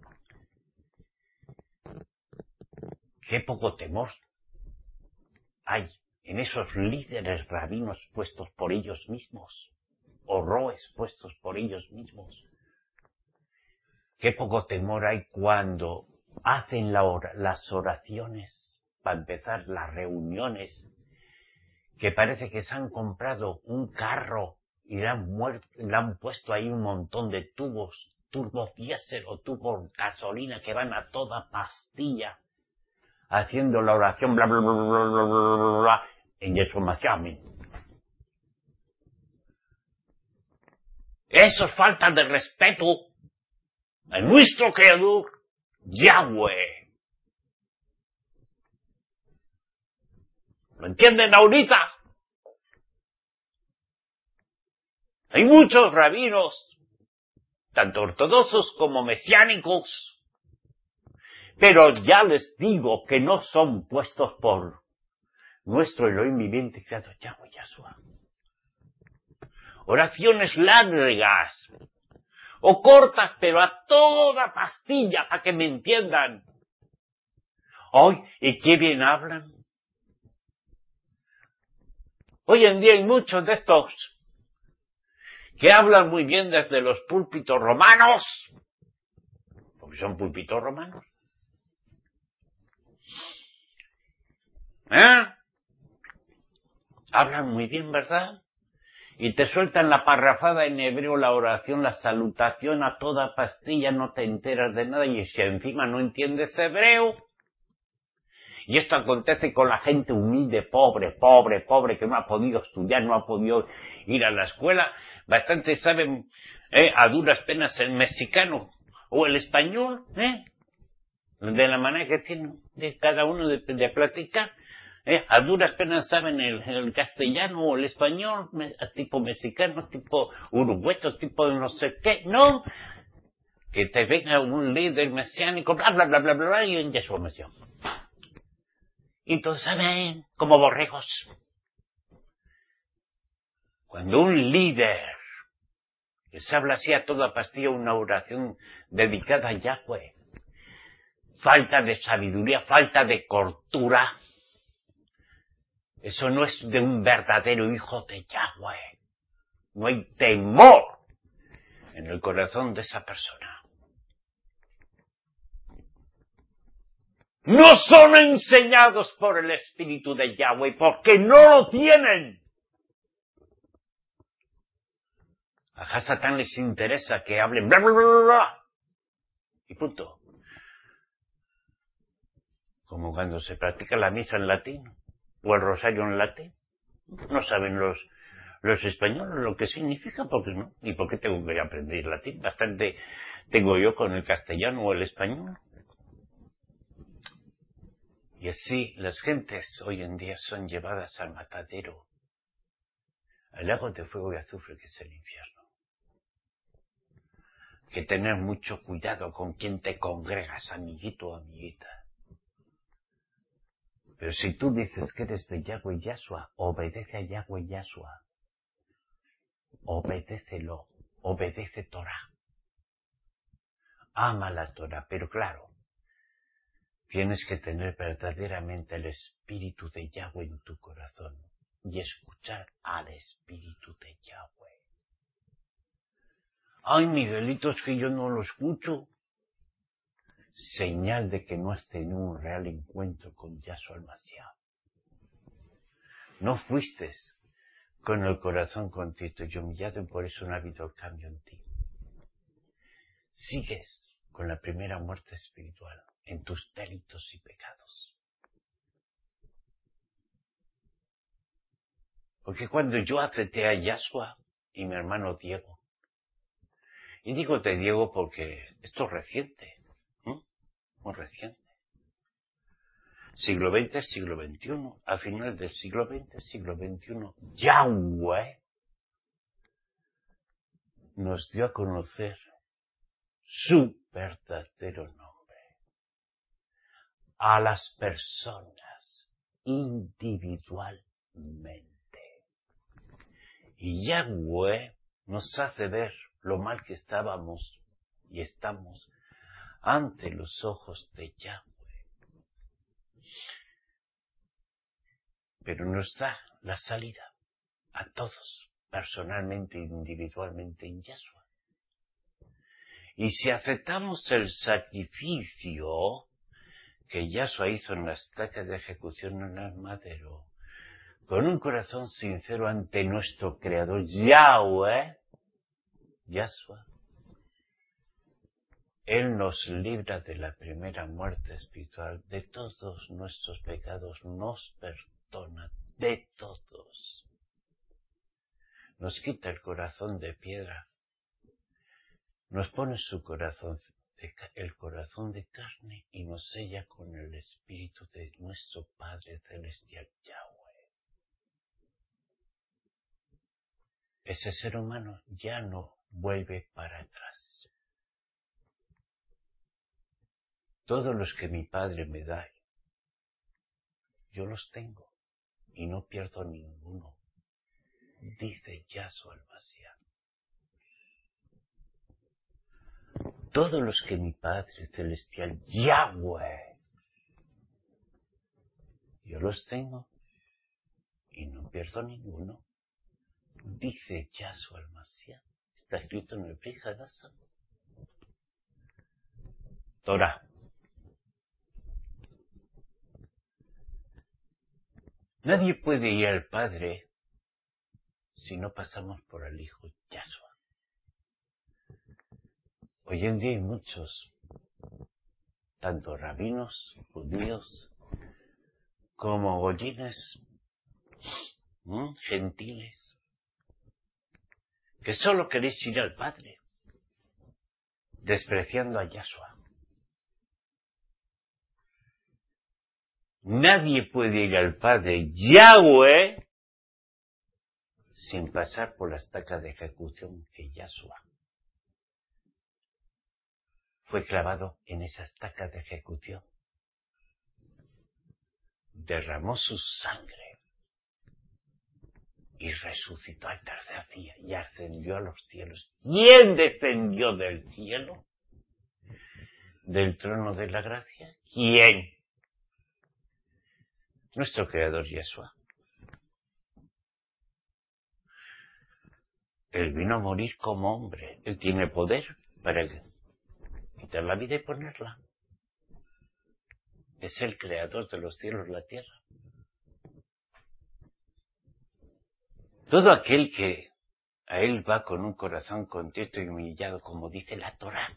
S1: Qué poco temor hay en esos líderes rabinos puestos por ellos mismos. O roes puestos por ellos mismos. Qué poco temor hay cuando hacen las oraciones, para empezar las reuniones, que parece que se han comprado un carro y le han puesto ahí un montón de tubos, turbo diésel o turbo gasolina que van a toda pastilla, haciendo la oración bla bla bla bla bla bla bla, bla en Yeshua Mashiach. Amén. Eso es falta de respeto a nuestro Creador, Yahweh. ¿Lo entienden ahorita? Hay muchos rabinos, tanto ortodoxos como mesiánicos, pero ya les digo que no son puestos por nuestro Elohim viviente creado Yahweh Yahshua. Oraciones largas o cortas, pero a toda pastilla, para que me entiendan. Hoy, ¿y qué bien hablan? Hoy en día hay muchos de estos que hablan muy bien desde los púlpitos romanos, porque son púlpitos romanos. Hablan muy bien, ¿verdad? Y te sueltan la parrafada en hebreo, la oración, la salutación a toda pastilla, no te enteras de nada, y si encima no entiendes hebreo. Y esto acontece con la gente humilde, pobre, que no ha podido estudiar, no ha podido ir a la escuela. Bastante saben a duras penas el mexicano o el español, de la manera que tiene de cada uno de platicar. A duras penas saben el castellano o el español, tipo mexicano, tipo uruguayo, tipo no sé qué, no. Que te venga un líder mesiánico, bla, bla, bla, bla, bla, y en Yeshua Mashiach. Y todos saben, como borregos. Cuando un líder les habla así a toda pastilla, una oración dedicada a Yahweh, falta de sabiduría, falta de cordura, eso no es de un verdadero hijo de Yahweh. No hay temor en el corazón de esa persona. No son enseñados por el Espíritu de Yahweh porque no lo tienen. A Satán les interesa que hablen bla, bla, bla, bla, bla. Y punto. Como cuando se practica la misa en latín o el rosario en latín. No saben los españoles lo que significa, porque no. ¿Y por qué tengo que aprender latín? Bastante tengo yo con el castellano o el español. Y así las gentes hoy en día son llevadas al matadero, al lago de fuego y azufre que es el infierno. Hay que tener mucho cuidado con quien te congregas, amiguito o amiguita. Pero si tú dices que eres de Yahweh Yahshua, obedece a Yahweh Yahshua. Obedécelo, obedece Torah. Ama la Torah, pero claro, tienes que tener verdaderamente el Espíritu de Yahweh en tu corazón y escuchar al Espíritu de Yahweh. Ay, Miguelito, es que yo no lo escucho. Señal de que no has tenido un real encuentro con Yahshua el Mashiach. No fuiste con el corazón contrito y humillado y por eso no ha habido el cambio en ti. Sigues con la primera muerte espiritual en tus delitos y pecados. Porque cuando yo acepté a Yahshua y mi hermano Diego, Y digo de Diego porque esto es reciente, muy reciente. Siglo XX, siglo XXI, a final del siglo XX, siglo XXI, Yahweh nos dio a conocer su verdadero nombre a las personas individualmente. Y Yahweh nos hace ver lo mal que estábamos y estamos ante los ojos de Yahweh. Pero nos da la salida a todos, personalmente e individualmente en Yahshua. Y si aceptamos el sacrificio que Yahshua hizo en la estaca de ejecución en el madero, con un corazón sincero ante nuestro Creador, Yahweh, Yahshua, Él nos libra de la primera muerte espiritual, de todos nuestros pecados, nos perdona de todos. Nos quita el corazón de piedra, nos pone el corazón de carne y nos sella con el Espíritu de nuestro Padre Celestial, Yahweh. Ese ser humano ya no vuelve para atrás. Todos los que mi Padre me da, yo los tengo y no pierdo ninguno, dice Yahshua el Mashiach. Todos los que mi Padre Celestial, Yahweh, yo los tengo y no pierdo ninguno, dice Yahshua el Mashiach. Está escrito en el Brit Hadashah. Torah. Nadie puede ir al Padre si no pasamos por el Hijo Yahshua. Hoy en día hay muchos, tanto rabinos, judíos, como goyines, gentiles, que solo queréis ir al Padre, despreciando a Yahshua. Nadie puede ir al Padre, Yahweh, sin pasar por la estaca de ejecución que Yahshua fue clavado en esa estaca de ejecución. Derramó su sangre y resucitó al tercer día y ascendió a los cielos. ¿Quién descendió del cielo? ¿Del trono de la gracia? ¿Quién? Nuestro Creador Yahshua. Él vino a morir como hombre. Él tiene poder para quitar la vida y ponerla. Es el Creador de los cielos y la tierra. Todo aquel que a Él va con un corazón contrito y humillado, como dice la Torá,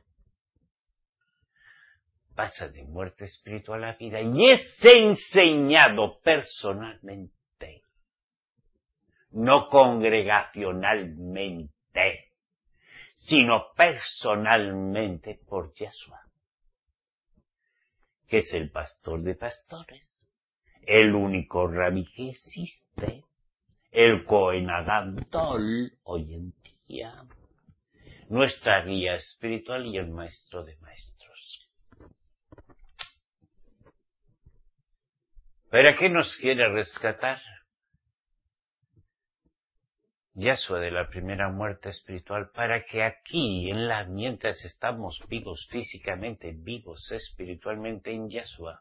S1: pasa de muerte espiritual a vida y es enseñado personalmente, no congregacionalmente, sino personalmente por Yahshua, que es el pastor de pastores, el único rabí que existe, el Cohen Gadol hoy en día, nuestra guía espiritual y el maestro de maestros. ¿Para qué nos quiere rescatar? Yahshua de la primera muerte espiritual, para que aquí, mientras estamos vivos físicamente, vivos espiritualmente en Yahshua,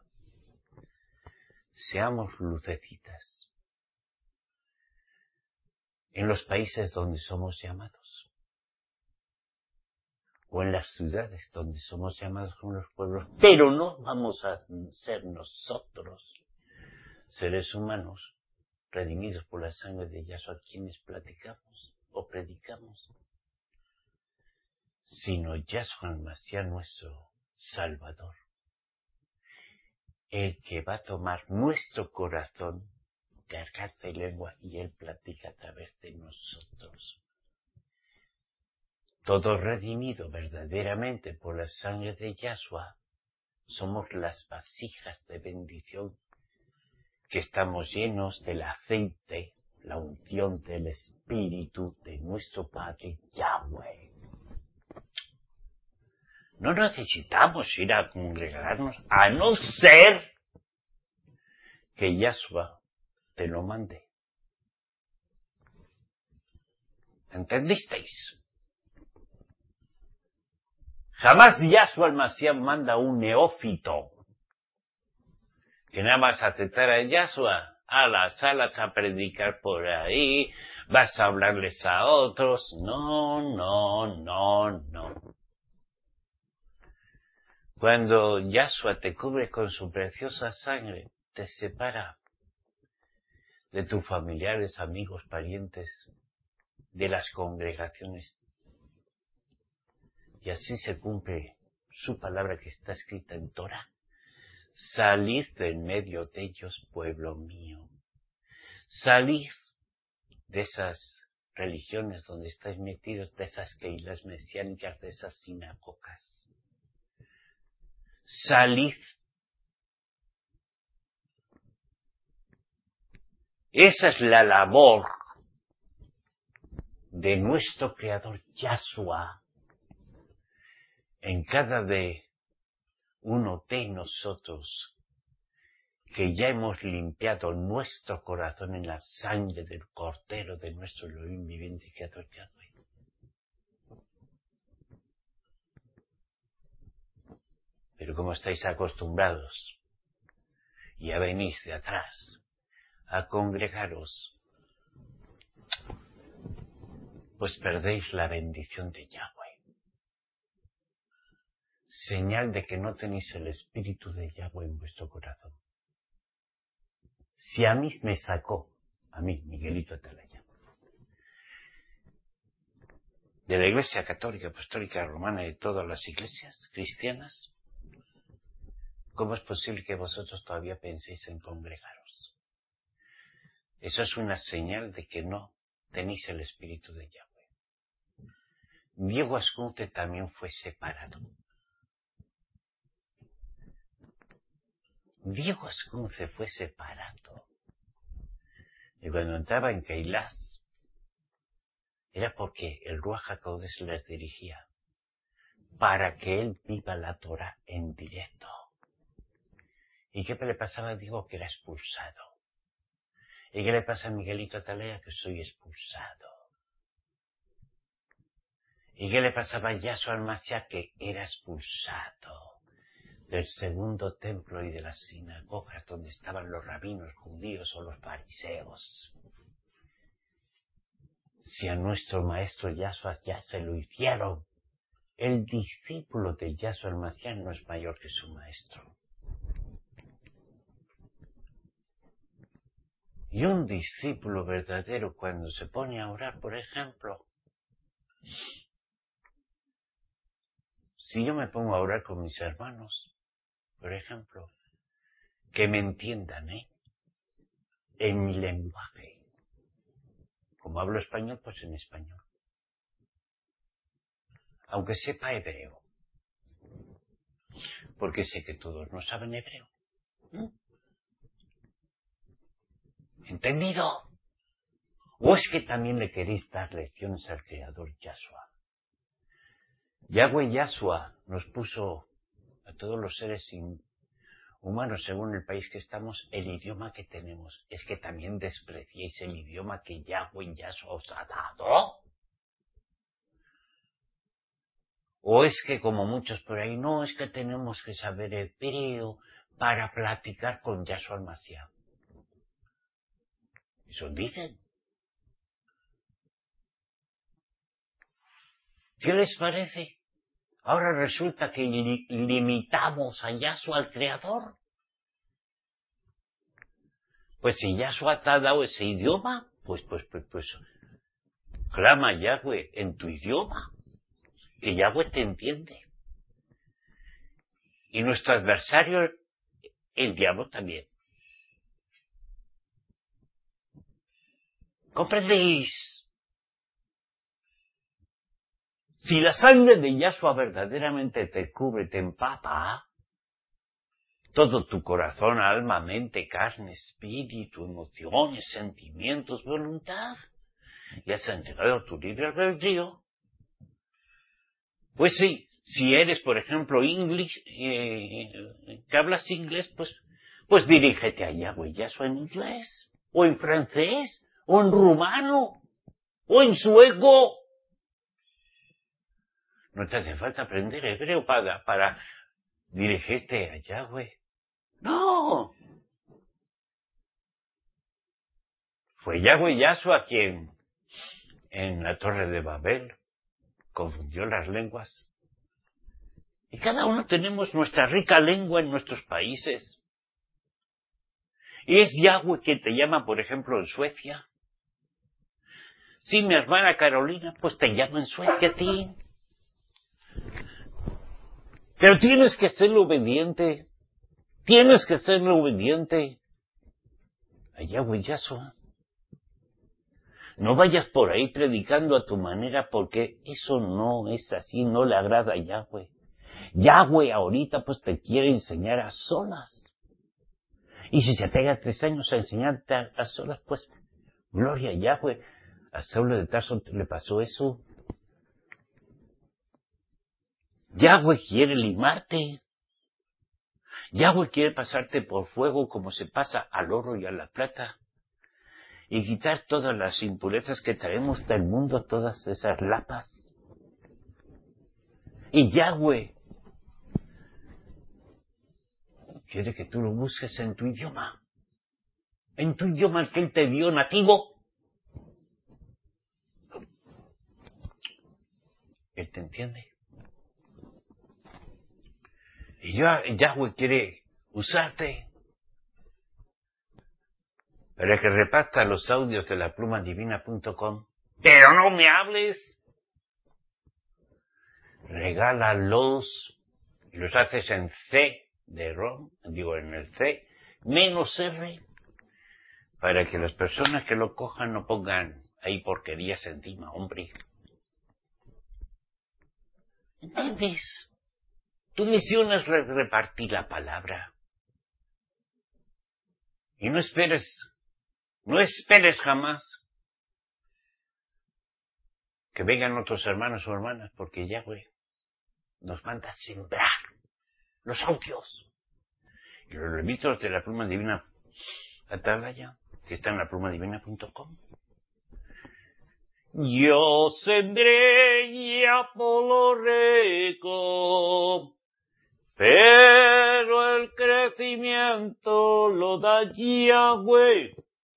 S1: seamos lucecitas en los países donde somos llamados, o en las ciudades donde somos llamados con los pueblos, pero no vamos a ser nosotros, seres humanos, redimidos por la sangre de Yahshua, quienes platicamos o predicamos, sino Yahshua el Mashiach, nuestro Salvador, el que va a tomar nuestro corazón, garganta y lengua, y Él platica a través de nosotros. Todos redimidos verdaderamente por la sangre de Yahshua, somos las vasijas de bendición, que estamos llenos del aceite, la unción del Espíritu de nuestro Padre Yahweh. No necesitamos ir a congregarnos, a no ser que Yahshua te lo mande. ¿Entendisteis? Jamás Yahshua el Mashiach manda un neófito que nada más aceptar a Yahshua a las salas a predicar por ahí, vas a hablarles a otros. No. Cuando Yahshua te cubre con su preciosa sangre, te separa de tus familiares, amigos, parientes, de las congregaciones. Y así se cumple su palabra que está escrita en Torah. Salid de en medio de ellos, pueblo mío. Salid de esas religiones donde estáis metidos, de esas keilas mesiánicas, de esas sinagogas. Salid. Esa es la labor de nuestro Creador Yahshua en cada de uno de nosotros, que ya hemos limpiado nuestro corazón en la sangre del Cordero de nuestro Elohim viviente y Creador Yahweh. Pero como estáis acostumbrados, y ya venís de atrás a congregaros, pues perdéis la bendición de Yahweh. Señal de que no tenéis el Espíritu de Yahweh en vuestro corazón. Si a mí me sacó, a mí, Miguelito Atalaya, de la Iglesia Católica, Apostólica, Romana y de todas las iglesias cristianas, ¿cómo es posible que vosotros todavía penséis en congregaros? Eso es una señal de que no tenéis el Espíritu de Yahweh. Diego Ascunce también fue separado. Diego Ascunce fue separado. Y cuando entraba en Keilas, era porque el Ruach HaKodesh les dirigía para que él viva la Torah en directo. ¿Y qué le pasaba a Diego? Que era expulsado. ¿Y qué le pasa a Miguelito Atalaya? Que soy expulsado. ¿Y qué le pasaba a Yahshua al Mashiach? Que era expulsado del segundo templo y de las sinagogas donde estaban los rabinos judíos o los fariseos. Si a nuestro maestro Yahshua ya se lo hicieron, el discípulo de Yahshua el Mashiach no es mayor que su maestro. Y un discípulo verdadero, cuando se pone a orar, por ejemplo, si yo me pongo a orar con mis hermanos, por ejemplo, que me entiendan, en mi lenguaje. Como hablo español, pues en español. Aunque sepa hebreo. Porque sé que todos no saben hebreo. ¿Entendido? ¿O es que también le queréis dar lecciones al Creador Yahshua? Yahweh Yahshua nos puso a todos los seres humanos, según el país que estamos, el idioma que tenemos. ¿Es que también despreciéis el idioma que Yahweh Yahshua os ha dado? ¿O es que, como muchos por ahí, no, es que tenemos que saber hebreo para platicar con Yahshua el Mashiach? Eso dicen. ¿Qué les parece? Ahora resulta que limitamos a Yahshua al Creador. Pues si Yahshua te ha dado ese idioma, pues clama a Yahweh en tu idioma, que Yahweh te entiende. Y nuestro adversario, el diablo también. ¿Comprendéis? Si la sangre de Yahshua verdaderamente te cubre, te empapa, todo tu corazón, alma, mente, carne, espíritu, emociones, sentimientos, voluntad, y has entregado tu libre albedrío, pues sí, si eres, por ejemplo, que hablas inglés, pues dirígete a Yahweh Yahshua en inglés, o en francés, o en rumano, o en sueco. No te hace falta aprender hebreo para dirigirte a Yahweh. No. Fue Yahweh Yahshua quien, en la Torre de Babel, confundió las lenguas. Y cada uno tenemos nuestra rica lengua en nuestros países. Y es Yahweh quien te llama, por ejemplo, en Suecia. Sí, mi hermana Carolina, pues te llama en Suecia a ti. Pero tienes que ser obediente. Tienes que ser obediente a Yahweh Yahshua. No vayas por ahí predicando a tu manera, porque eso no es así, no le agrada a Yahweh. Yahweh ahorita pues te quiere enseñar a solas. Y si se pega 3 años a enseñarte a solas, pues gloria a Yahweh. A Saulo de Tarso le pasó eso. Yahweh quiere limarte. Yahweh quiere pasarte por fuego como se pasa al oro y a la plata. Y quitar todas las impurezas que traemos del mundo, todas esas lapas. Y Yahweh quiere que tú lo busques en tu idioma. En tu idioma el que Él te dio nativo. Él te entiende. Y Yahweh quiere usarte para que reparta los audios de laplumadivina.com. Pero no me hables. Regálalos y los haces en C de ROM, en el C, menos R, para que las personas que lo cojan no pongan ahí porquerías encima, hombre. ¿Entiendes? Tu misión es repartir la palabra. Y no esperes jamás que vengan otros hermanos o hermanas, porque Yahweh nos manda a sembrar los audios. Y los remito de la Pluma Divina Atalaya, que está en laplumadivina.com. Yo sembré y Apolo regó, pero el crecimiento lo da Yahweh.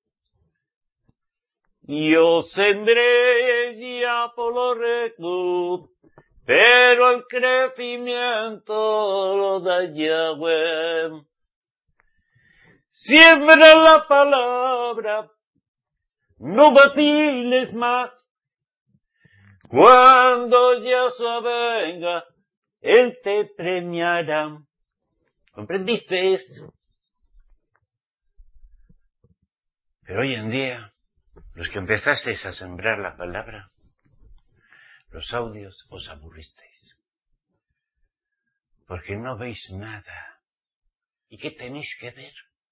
S1: Yo sembré y Apolo regó, pero el crecimiento lo da Yahweh. Siembra la palabra, no vaciles más. Cuando Yahshua venga, Él te premiará. ¿Comprendiste eso? Pero hoy en día, los que empezasteis a sembrar la palabra, los audios, os aburristeis. Porque no veis nada. ¿Y qué tenéis que ver?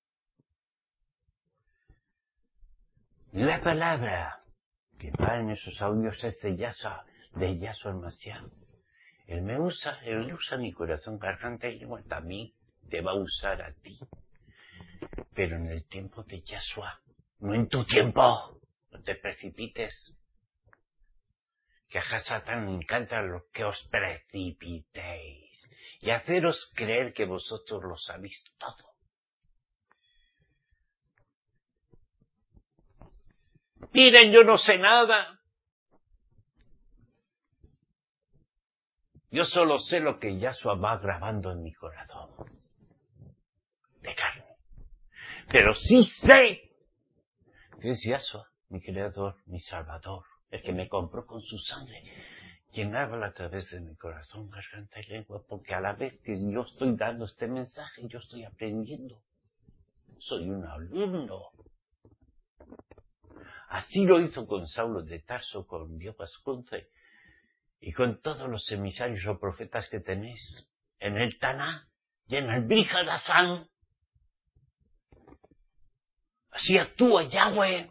S1: La palabra que va en esos audios es de Yahshua el Mashiach. Él usa mi corazón, garganta y lengua, también te va a usar a ti. Pero en el tiempo de Yahshua, no en tu tiempo. No te precipites. Que a Satán le encanta lo que os precipitéis y haceros creer que vosotros lo sabéis todo. Miren, yo no sé nada. Yo solo sé lo que Yahshua va grabando en mi corazón. De carne. Pero sí sé que es Yahshua, mi Creador, mi Salvador, el que me compró con su sangre, quien habla a través de mi corazón, garganta y lengua, porque a la vez que yo estoy dando este mensaje, yo estoy aprendiendo. Soy un alumno. Así lo hizo con Saulo de Tarso, con Dios Vasconce, y con todos los emisarios o profetas que tenéis en el Taná y en el Brihadasán. Así actúa Yahweh.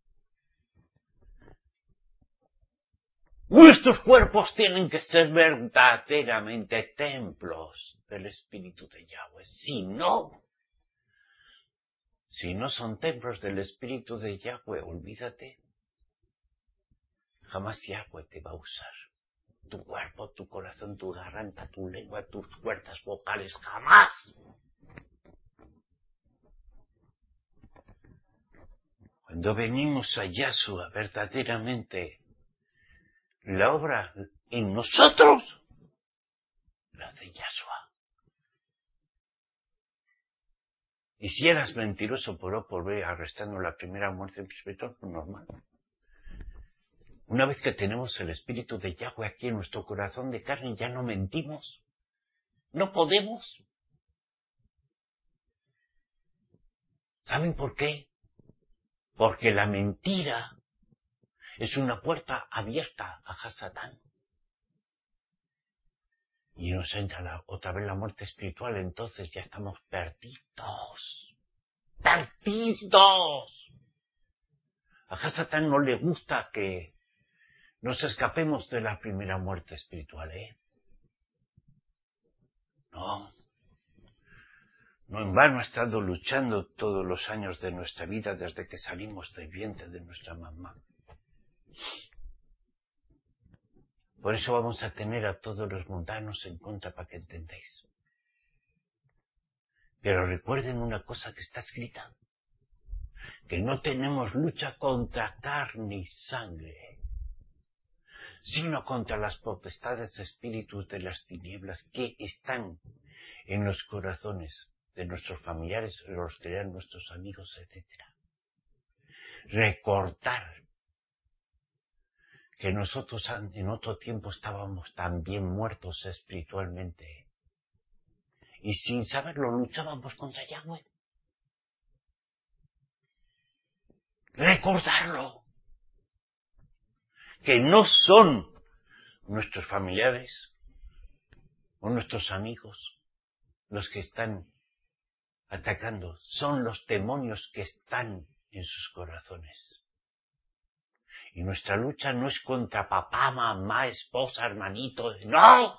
S1: Nuestros cuerpos tienen que ser verdaderamente templos del Espíritu de Yahweh. Si no son templos del Espíritu de Yahweh, olvídate. Jamás Yahweh te va a usar. Tu cuerpo, tu corazón, tu garganta, tu lengua, tus cuerdas vocales, jamás. Cuando venimos a Yahshua, verdaderamente, la obra en nosotros la hace Yahshua. Y si eras mentiroso por O por B, arrestando la primera muerte espiritual, pues normal. Una vez que tenemos el Espíritu de Yahweh aquí en nuestro corazón de carne, ya no mentimos. No podemos. ¿Saben por qué? Porque la mentira es una puerta abierta a Hasatán. Y nos entra otra vez la muerte espiritual, entonces ya estamos perdidos. ¡Perdidos! A Hasatán no le gusta que nos escapemos de la primera muerte espiritual, ¿eh? No en vano ha estado luchando todos los años de nuestra vida desde que salimos del vientre de nuestra mamá. Por eso vamos a tener a todos los mundanos en contra para que entendáis. Pero recuerden una cosa que está escrita, que no tenemos lucha contra carne y sangre, sino contra las potestades espíritus de las tinieblas que están en los corazones de nuestros familiares, los que eran nuestros amigos, etc. Recordar que nosotros en otro tiempo estábamos también muertos espiritualmente y sin saberlo luchábamos contra Yahweh. Recordarlo, que no son nuestros familiares o nuestros amigos los que están atacando, son los demonios que están en sus corazones. Y nuestra lucha no es contra papá, mamá, esposa, hermanito, no.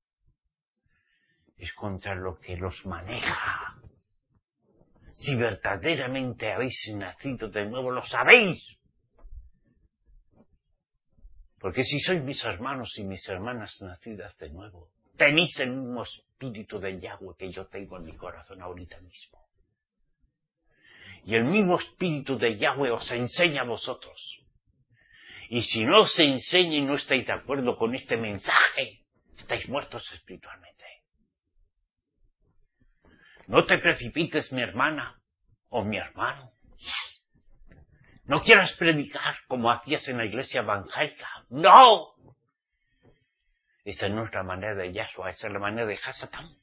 S1: Es contra lo que los maneja. Si verdaderamente habéis nacido de nuevo, lo sabéis. Porque si sois mis hermanos y mis hermanas nacidas de nuevo, tenéis el mismo espíritu de Yahweh que yo tengo en mi corazón ahorita mismo. Y el mismo espíritu de Yahweh os enseña a vosotros. Y si no os enseña y no estáis de acuerdo con este mensaje, estáis muertos espiritualmente. No te precipites, mi hermana o mi hermano. No quieras predicar como hacías en la iglesia evangélica. ¡No! Esa no es la manera de Yahshua, esa es la manera de Hasatán.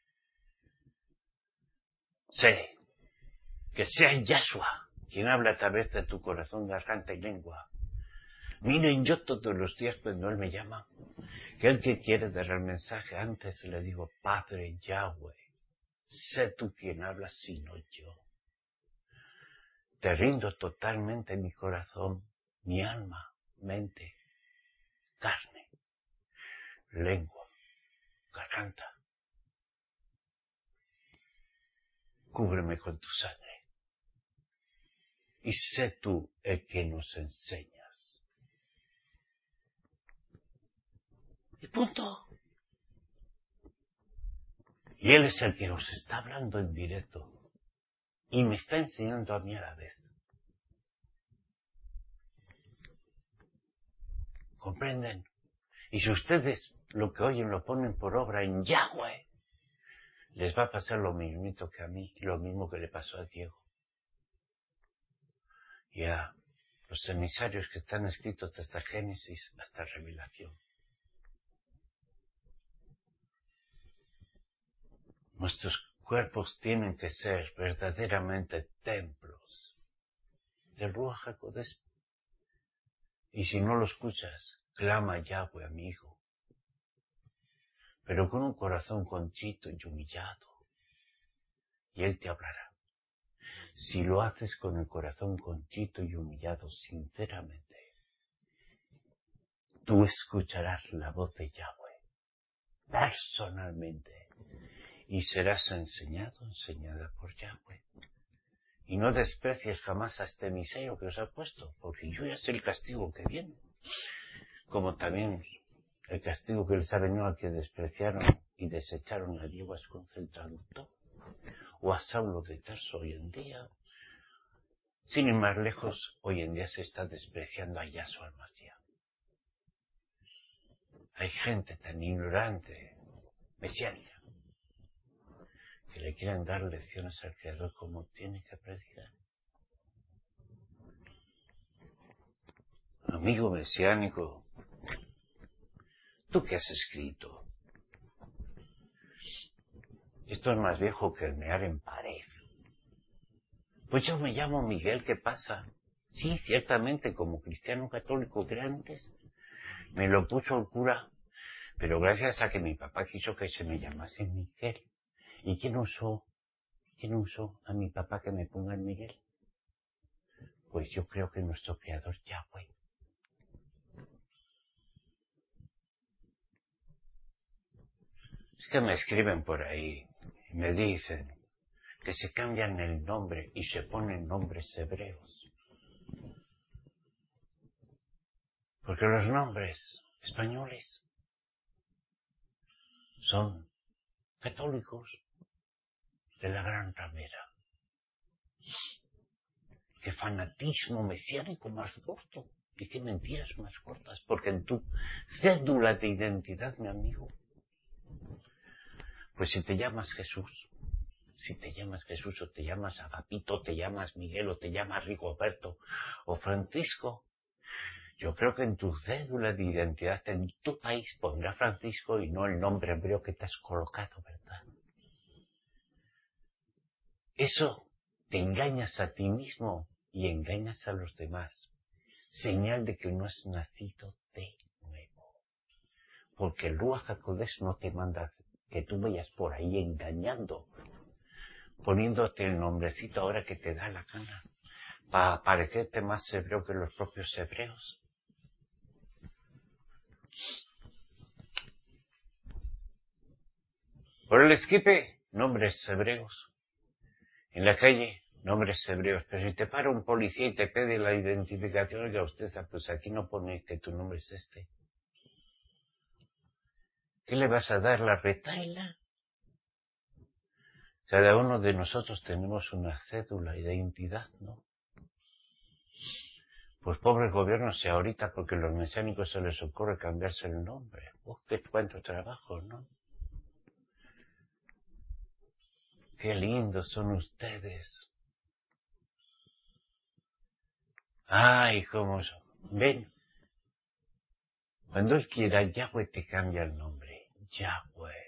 S1: Sé que sea Yahshua quien habla a través de tu corazón, garganta y lengua. Miren, yo todos los días cuando Él me llama, que Él que quiere dar el mensaje, antes le digo, Padre Yahweh, sé tú quien hablas, sino yo. Te rindo totalmente mi corazón, mi alma, mente, carne, lengua, garganta. Cúbreme con tu sangre. Y sé tú el que nos enseñas. Y punto. Y Él es el que os está hablando en directo. Y me está enseñando a mí a la vez. ¿Comprenden? Y si ustedes lo que oyen lo ponen por obra en Yahweh, les va a pasar lo mismito que a mí, lo mismo que le pasó a Diego. Y a los emisarios que están escritos desde Génesis hasta Revelación. Nuestros cuerpos tienen que ser verdaderamente templos del Ruach HaKodesh. Y si no lo escuchas, clama a Yahweh, amigo. pero con un corazón contrito y humillado, y Él te hablará. Si lo haces con el corazón contrito y humillado, sinceramente, tú escucharás la voz de Yahweh, personalmente, y serás enseñada por Yahweh. Y no desprecies jamás a este miserio que os ha puesto, porque yo ya sé el castigo que viene. Como también el castigo que les ha venido a que despreciaron y desecharon a Diego Ascunza el traductor, o a Saulo de Tarso hoy en día. Sin ir más lejos, hoy en día se está despreciando a Yahshua el Mashiach. Hay gente tan ignorante, mesiánica, que le quieren dar lecciones al Creador como tiene que predicar. Amigo mesiánico, ¿tú qué has escrito? Esto es más viejo que el mear en pared. Pues yo me llamo Miguel, ¿qué pasa? Sí, ciertamente, como cristiano católico que era antes, me lo puso el cura, pero gracias a que mi papá quiso que se me llamase Miguel. ¿Y quién usó a mi papá que me ponga en Miguel? Pues yo creo que nuestro Creador Yahweh. Es que me escriben por ahí y me dicen que se cambian el nombre y se ponen nombres hebreos. Porque los nombres españoles son católicos de la Gran Ramera. Qué fanatismo mesiánico más corto y qué mentiras más cortas, porque en tu cédula de identidad, mi amigo, pues si te llamas Jesús o te llamas Agapito, te llamas Miguel o te llamas Rigoberto o Francisco, yo creo que en tu cédula de identidad en tu país pondrá Francisco y no el nombre hebreo que te has colocado, ¿verdad? Eso te engañas a ti mismo y engañas a los demás. Señal de que no has nacido de nuevo. Porque el Ruach HaKodesh no te manda que tú vayas por ahí engañando, poniéndote el nombrecito ahora que te da la gana, para parecerte más hebreo que los propios hebreos. Por el esquipe, nombres hebreos. En la calle, nombres hebreos. Pero si te para un policía y te pide la identificación, oiga usted, pues aquí no pone que tu nombre es este. ¿Qué le vas a dar, la retahíla? Cada uno de nosotros tenemos una cédula de identidad, ¿no? Pues pobres gobiernos, si ahorita porque los mesiánicos se les ocurre cambiarse el nombre. Qué cuánto trabajo, ¿no? Qué lindos son ustedes. Ay, cómo son. Ven. Cuando Él quiera, Yahweh te cambia el nombre. Yahweh.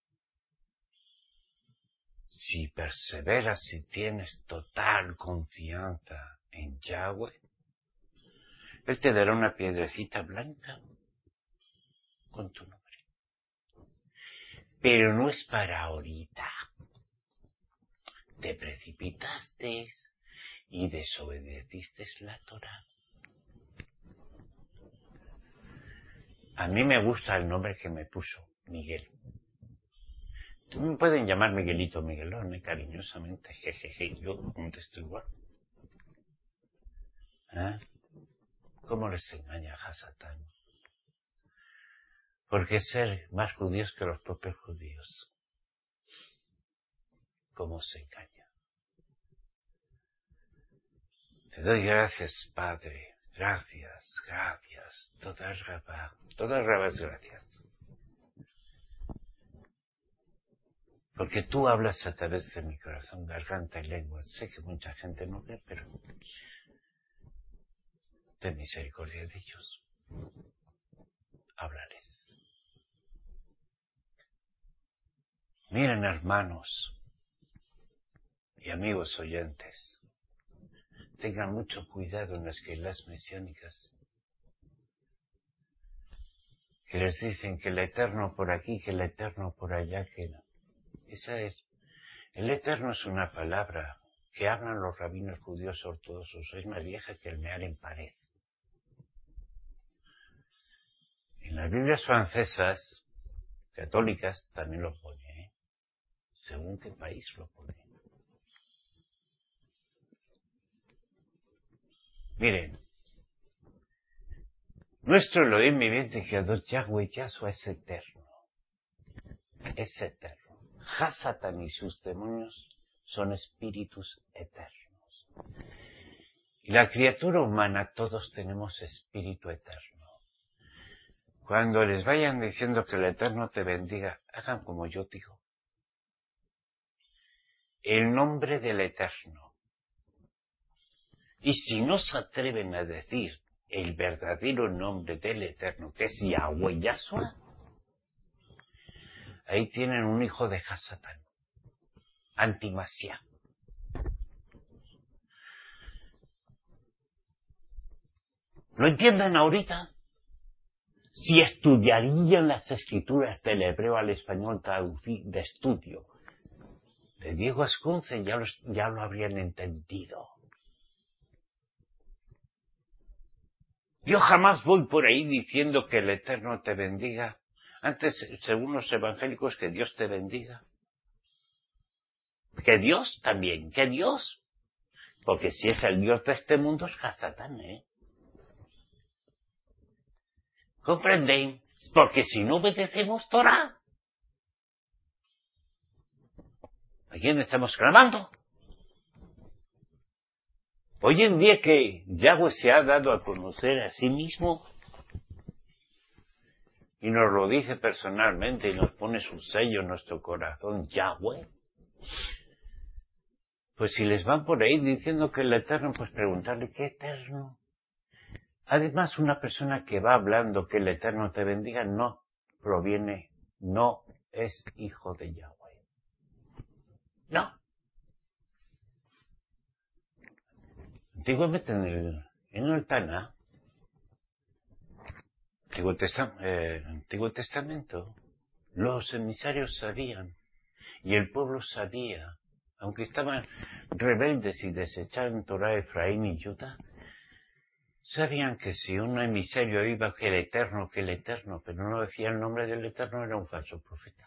S1: Si perseveras, si tienes total confianza en Yahweh, Él te dará una piedrecita blanca con tu nombre. Pero no es para ahorita. Te precipitaste y desobedeciste la Torá. A mí me gusta el nombre que me puso, Miguel. Me pueden llamar Miguelito, Miguelón, cariñosamente, jejeje, yo contesto igual. ¿Eh? ¿Cómo les engaña a Satán? Porque ser más judíos que los propios judíos. ¿Cómo se engaña? Te doy gracias, Padre. Gracias. Todas rabas gracias. Porque tú hablas a través de mi corazón, garganta y lengua. Sé que mucha gente no ve, pero ten misericordia de ellos. Háblales. Miren, hermanos y amigos oyentes, tengan mucho cuidado en las queilás mesiánicas, que les dicen que el Eterno por aquí, que el Eterno por allá, que no. Esa es. El Eterno es una palabra que hablan los rabinos judíos ortodoxos. Es más vieja que el mear en pared. En las Biblias francesas, católicas, también lo pone, ¿eh? Según qué país lo pone. Miren, nuestro Elohim viviente creador Yahweh Yahshua es eterno. Es eterno. Hasatán y sus demonios son espíritus eternos. Y la criatura humana, todos tenemos espíritu eterno. Cuando les vayan diciendo que el Eterno te bendiga, hagan como yo digo. El nombre del Eterno. Y si no se atreven a decir el verdadero nombre del Eterno, que es Yahweh Yahshua, ahí tienen un hijo de Hasatán, antimasiá. ¿Lo entienden ahorita? Si estudiarían las escrituras del hebreo al español traducido de estudio de Diego Ascunce, ya lo habrían entendido. Yo jamás voy por ahí diciendo que el Eterno te bendiga. Antes, según los evangélicos, que Dios te bendiga. Que Dios también, que Dios. Porque si es el Dios de este mundo es Hasatán, ¿eh? ¿Comprenden? Porque si no obedecemos Torah, ¿a quién estamos clamando? Hoy en día que Yahweh se ha dado a conocer a sí mismo y nos lo dice personalmente y nos pone su sello en nuestro corazón, Yahweh, pues si les van por ahí diciendo que el Eterno, pues preguntarle ¿qué Eterno? Además, una persona que va hablando que el Eterno te bendiga no es hijo de Yahweh. No. Antiguamente en el Tana, Antiguo Testamento, los emisarios sabían, y el pueblo sabía, aunque estaban rebeldes y desechaban Torah, Efraín y Judá, sabían que si un emisario iba que el Eterno, pero no decía el nombre del Eterno, era un falso profeta.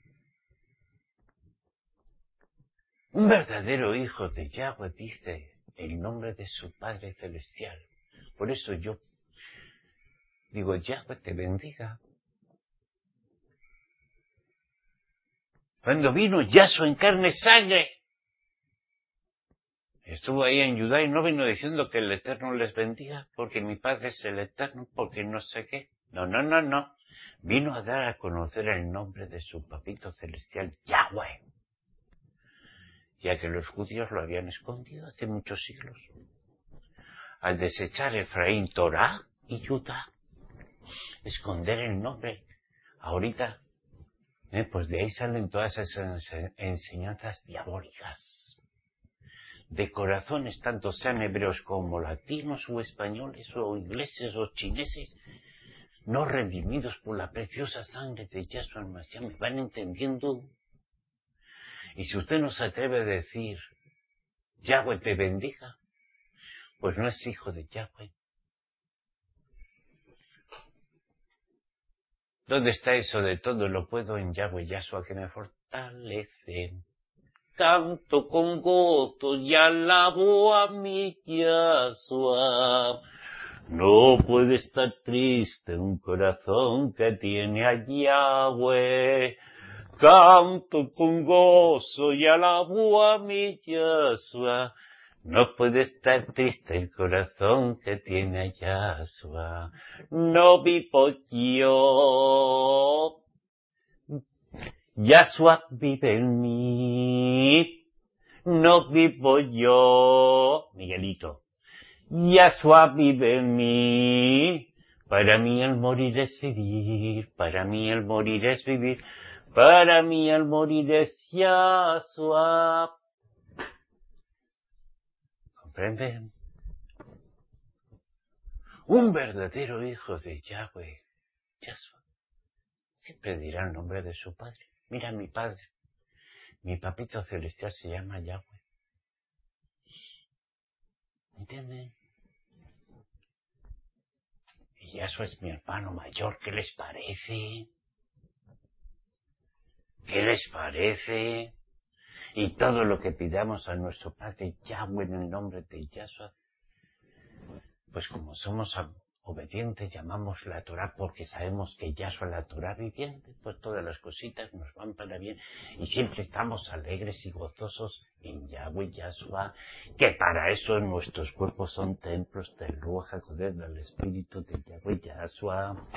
S1: Un verdadero hijo de Yahweh dice el nombre de su Padre Celestial. Por eso yo digo, Yahweh te bendiga. Cuando vino Yahshua en carne y sangre, estuvo ahí en Judá y no vino diciendo que el Eterno les bendiga, porque mi Padre es el Eterno, porque no sé qué. No. Vino a dar a conocer el nombre de su Papito Celestial, Yahweh. Ya que los judíos lo habían escondido hace muchos siglos. Al desechar Efraín, Torah y Judá, esconder el nombre. Ahorita, pues de ahí salen todas esas enseñanzas diabólicas. De corazones, tanto sean hebreos como latinos o españoles o ingleses o chineses, no redimidos por la preciosa sangre de Yahshua el Mashiach, ¿me van entendiendo? Y si usted no se atreve a decir, Yahweh te bendiga, pues no es hijo de Yahweh. ¿Dónde está eso de todo lo puedo en Yahweh Yahshua que me fortalece? Canto con gozo y alabo a mi Yahshua. No puede estar triste un corazón que tiene a Yahweh. Canto con gozo y alabo a mi Yahshua. No puede estar triste el corazón que tiene a Yahshua. No vivo yo. Yahshua vive en mí. No vivo yo. Miguelito. Yahshua vive en mí. Para mí el morir es vivir. Para mí el morir es vivir. Para mí el morir es Yahshua. ¿Comprenden? Un verdadero hijo de Yahweh, Yahshua, siempre dirá el nombre de su padre. Mira, mi padre, mi papito celestial se llama Yahweh. ¿Entienden? Y Yahshua es mi hermano mayor. ¿Qué les parece? ¿Qué les parece? Y todo lo que pidamos a nuestro Padre Yahweh en el nombre de Yahshua, pues como somos obedientes, llamamos la Torah porque sabemos que Yahshua la Torah viviente, pues todas las cositas nos van para bien y siempre estamos alegres y gozosos en Yahweh Yahshua, que para eso nuestros cuerpos son templos del Ruach HaKodesh, del Espíritu de Yahweh Yahshua.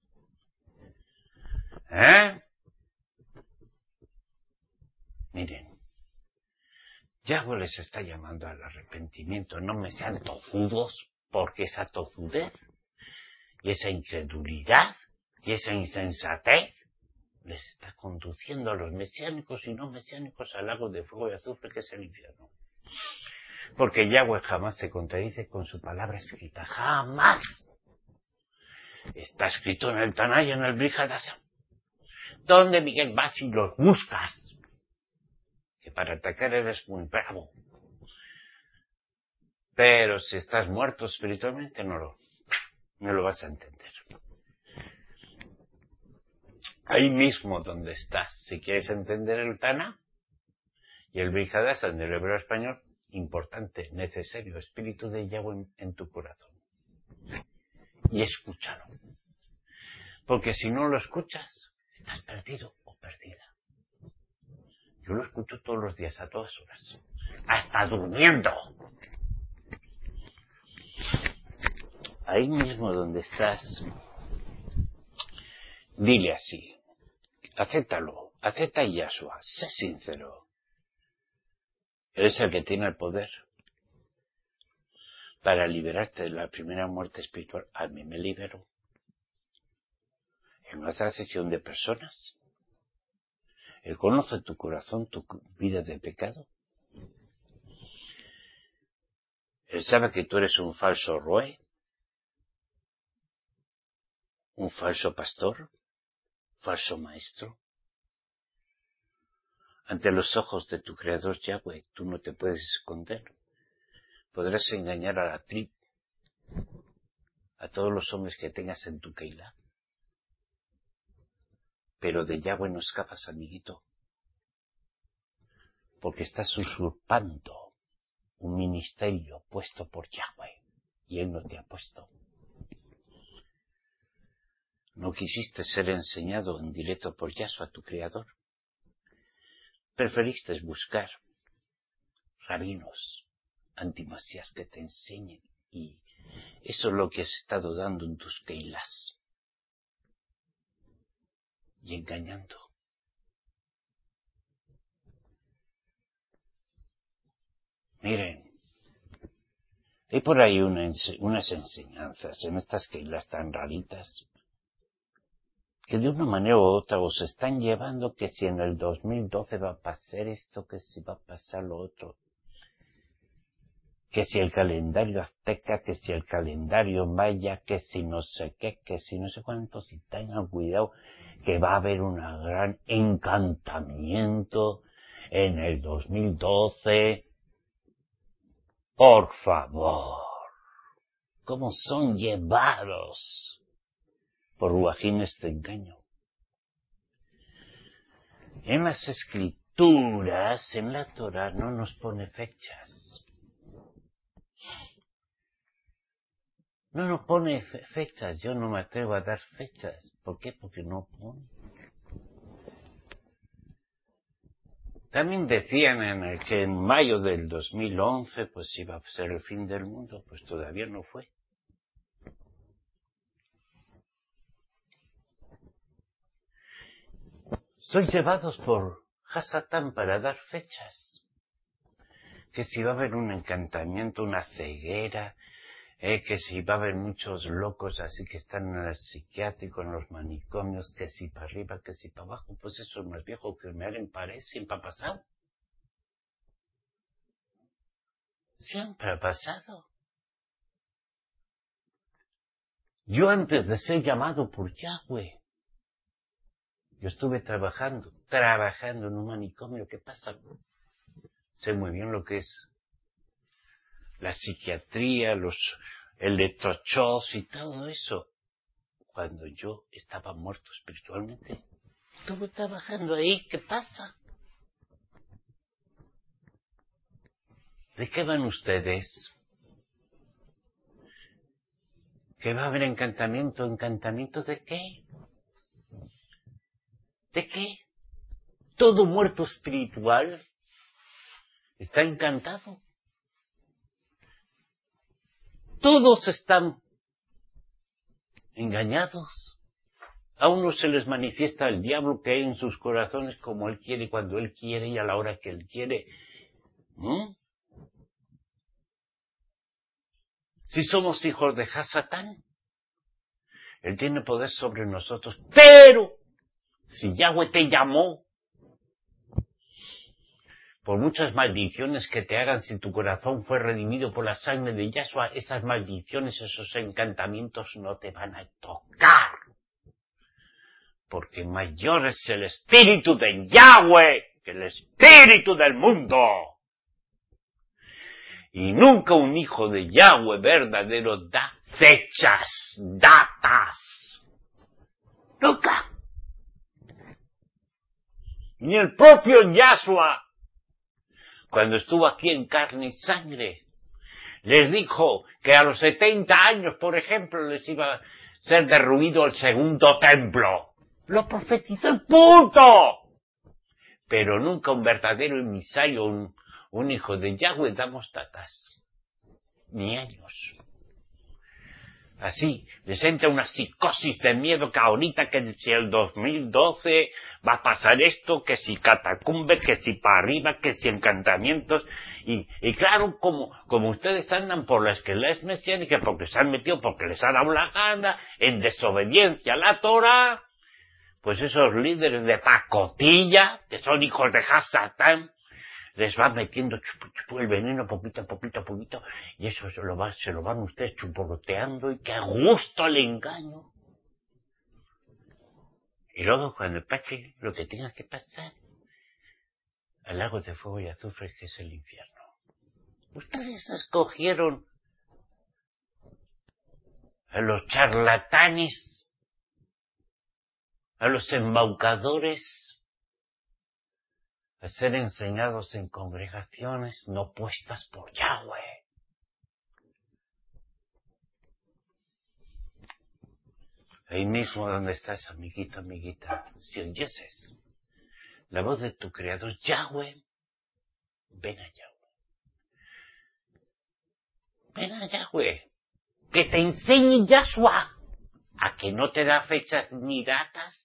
S1: Miren, Yahweh les está llamando al arrepentimiento. No me sean tozudos, porque esa tozudez y esa incredulidad y esa insensatez les está conduciendo a los mesiánicos y no mesiánicos al lago de fuego y azufre que es el infierno. Porque Yahweh jamás se contradice con su palabra escrita. ¡Jamás! Está escrito en el Tanay y en el Brit Hadashah. ¿Dónde, Miguel, vas y los buscas? Que para atacar eres muy bravo. Pero si estás muerto espiritualmente no lo vas a entender. Ahí mismo donde estás, si quieres entender el Tana y el Brit Hadashah en el hebreo español, importante, necesario, espíritu de Yahweh en tu corazón. Y escúchalo. Porque si no lo escuchas, estás perdido o perdida. Yo lo escucho todos los días, a todas horas. Hasta durmiendo. Ahí mismo donde estás, dile así. Acéptalo. Acepta a Yahshua. Sé sincero. Eres el que tiene el poder para liberarte de la primera muerte espiritual. A mí me liberó. En otra sección de personas. Él conoce tu corazón, tu vida de pecado. Él sabe que tú eres un falso roe, un falso pastor, falso maestro. Ante los ojos de tu Creador Yahweh, tú no te puedes esconder. Podrás engañar a la tribu, a todos los hombres que tengas en tu Keilah. Pero de Yahweh no escapas, amiguito, porque estás usurpando un ministerio puesto por Yahweh, y Él no te ha puesto. No quisiste ser enseñado en directo por Yahshua, tu Creador. Preferiste buscar rabinos, antimasías que te enseñen, y eso es lo que has estado dando en tus Keilás. Y engañando. Miren, hay por ahí unas enseñanzas en estas Keilás tan raritas, que de una manera u otra os están llevando que si en el 2012 va a pasar esto, que si va a pasar lo otro, que si el calendario azteca, que si el calendario maya, que si no sé qué, que si no sé cuántos, y tengan cuidado que va a haber un gran encantamiento en el 2012. Por favor, ¿cómo son llevados por ruajín este engaño? En las escrituras, en la Torah, no nos pone fechas. No nos pone fechas. Yo no me atrevo a dar fechas. ¿Por qué? Porque no pone. También decían que en mayo del 2011 pues iba a ser el fin del mundo. Pues todavía no fue. Soy llevados por Hasatán para dar fechas. Que si va a haber un encantamiento, una ceguera, que si va a haber muchos locos así que están en el psiquiátrico, en los manicomios, que si para arriba, que si para abajo, pues eso es más viejo que me en pared, siempre ha pasado. Siempre ha pasado. Yo antes de ser llamado por Yahweh, Yo estuve trabajando en un manicomio. ¿Qué pasa? Sé muy bien lo que es la psiquiatría, el electroshocks y todo eso. Cuando yo estaba muerto espiritualmente, estuve trabajando ahí. ¿Qué pasa? ¿De qué van ustedes? ¿Que va a haber encantamiento? ¿Encantamiento de qué? ¿De qué? Todo muerto espiritual está encantado. Todos están engañados. A unos se les manifiesta el diablo que hay en sus corazones como él quiere, cuando él quiere y a la hora que él quiere. Si somos hijos de Hasatán, él tiene poder sobre nosotros, pero si Yahweh te llamó, por muchas maldiciones que te hagan, si tu corazón fue redimido por la sangre de Yahshua, esas maldiciones, esos encantamientos no te van a tocar. Porque mayor es el espíritu de Yahweh que el espíritu del mundo. Y nunca un hijo de Yahweh verdadero da fechas, datas. Nunca. Ni el propio Yahshua, cuando estuvo aquí en carne y sangre, les dijo que a los 70 años, por ejemplo, les iba a ser derruido el segundo templo. Lo profetizó el punto. Pero nunca un verdadero emisario, un hijo de Yahweh damos datas. Ni años. Así, les entra una psicosis de miedo que ahorita, que si el 2012 va a pasar esto, que si catacumbe, que si para arriba, que si encantamientos. Y claro, como ustedes andan por la esquelés mesiánica porque se han metido, porque les ha dado la gana, en desobediencia a la Torah, pues esos líderes de pacotilla, que son hijos de Hasatán, les va metiendo el veneno poquito a poquito, y eso se lo van ustedes chuporoteando, y que a gusto le engaño. Y luego cuando pase lo que tenga que pasar, al lago de fuego y azufre, que es el infierno. Ustedes escogieron a los charlatanes, a los embaucadores, a ser enseñados en congregaciones no puestas por Yahweh. Ahí mismo donde estás, amiguito, amiguita, si oyeses la voz de tu Creador, Yahweh, ven a Yahweh. Ven a Yahweh. Que te enseñe Yahshua. ¿A que no te da fechas ni datas?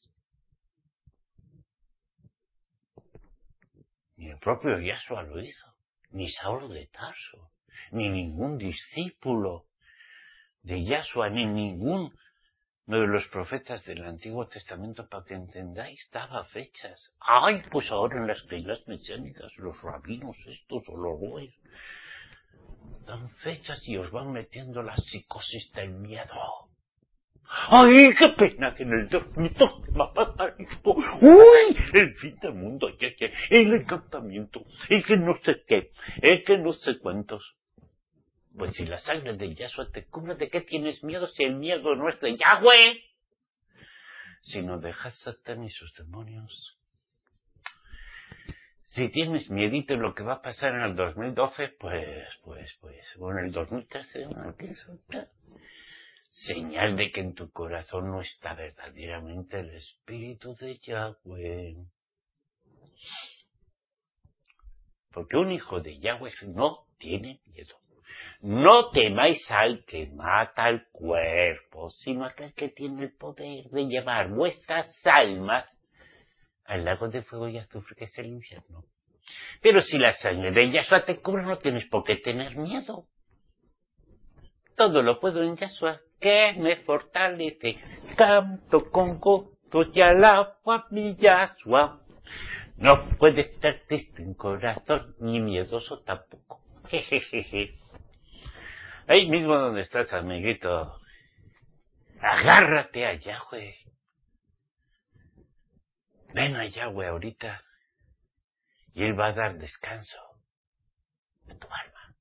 S1: Ni el propio Yahshua lo hizo. Ni Saulo de Tarso. Ni ningún discípulo de Yahshua. Ni ninguno de los profetas del Antiguo Testamento, para que entendáis, daba fechas. ¡Ay! Pues ahora en las keilas mesiánicas, los rabinos estos o los güeyes dan fechas y os van metiendo la psicosis del miedo. ¡Ay, qué pena que en el 2012 va a pasar esto! ¡Uy! El fin del mundo, el encantamiento, el que no sé qué, el que no sé cuántos. Pues si la sangre de Yahshua te cubre, ¿de qué tienes miedo si el miedo no es de Yahweh? Sino de Hasatán y sus demonios. Si tienes miedito en lo que va a pasar en el 2012, bueno, en el 2013 no empiezo. Señal de que en tu corazón no está verdaderamente el espíritu de Yahweh. Porque un hijo de Yahweh no tiene miedo. No temáis al que mata el cuerpo, sino aquel que tiene el poder de llevar vuestras almas al lago de fuego y azufre, que es el infierno. Pero si la sangre de Yahshua te cubre, no tienes por qué tener miedo. Todo lo puedo en Yahshua, que me fortalece. Canto con gozo y alabo a mi Yahshua. No puede estar triste en corazón, ni miedoso tampoco. Jejejeje. Ahí mismo donde estás, amiguito, agárrate a Yahweh. Ven a Yahweh ahorita y Él va a dar descanso a tu alma.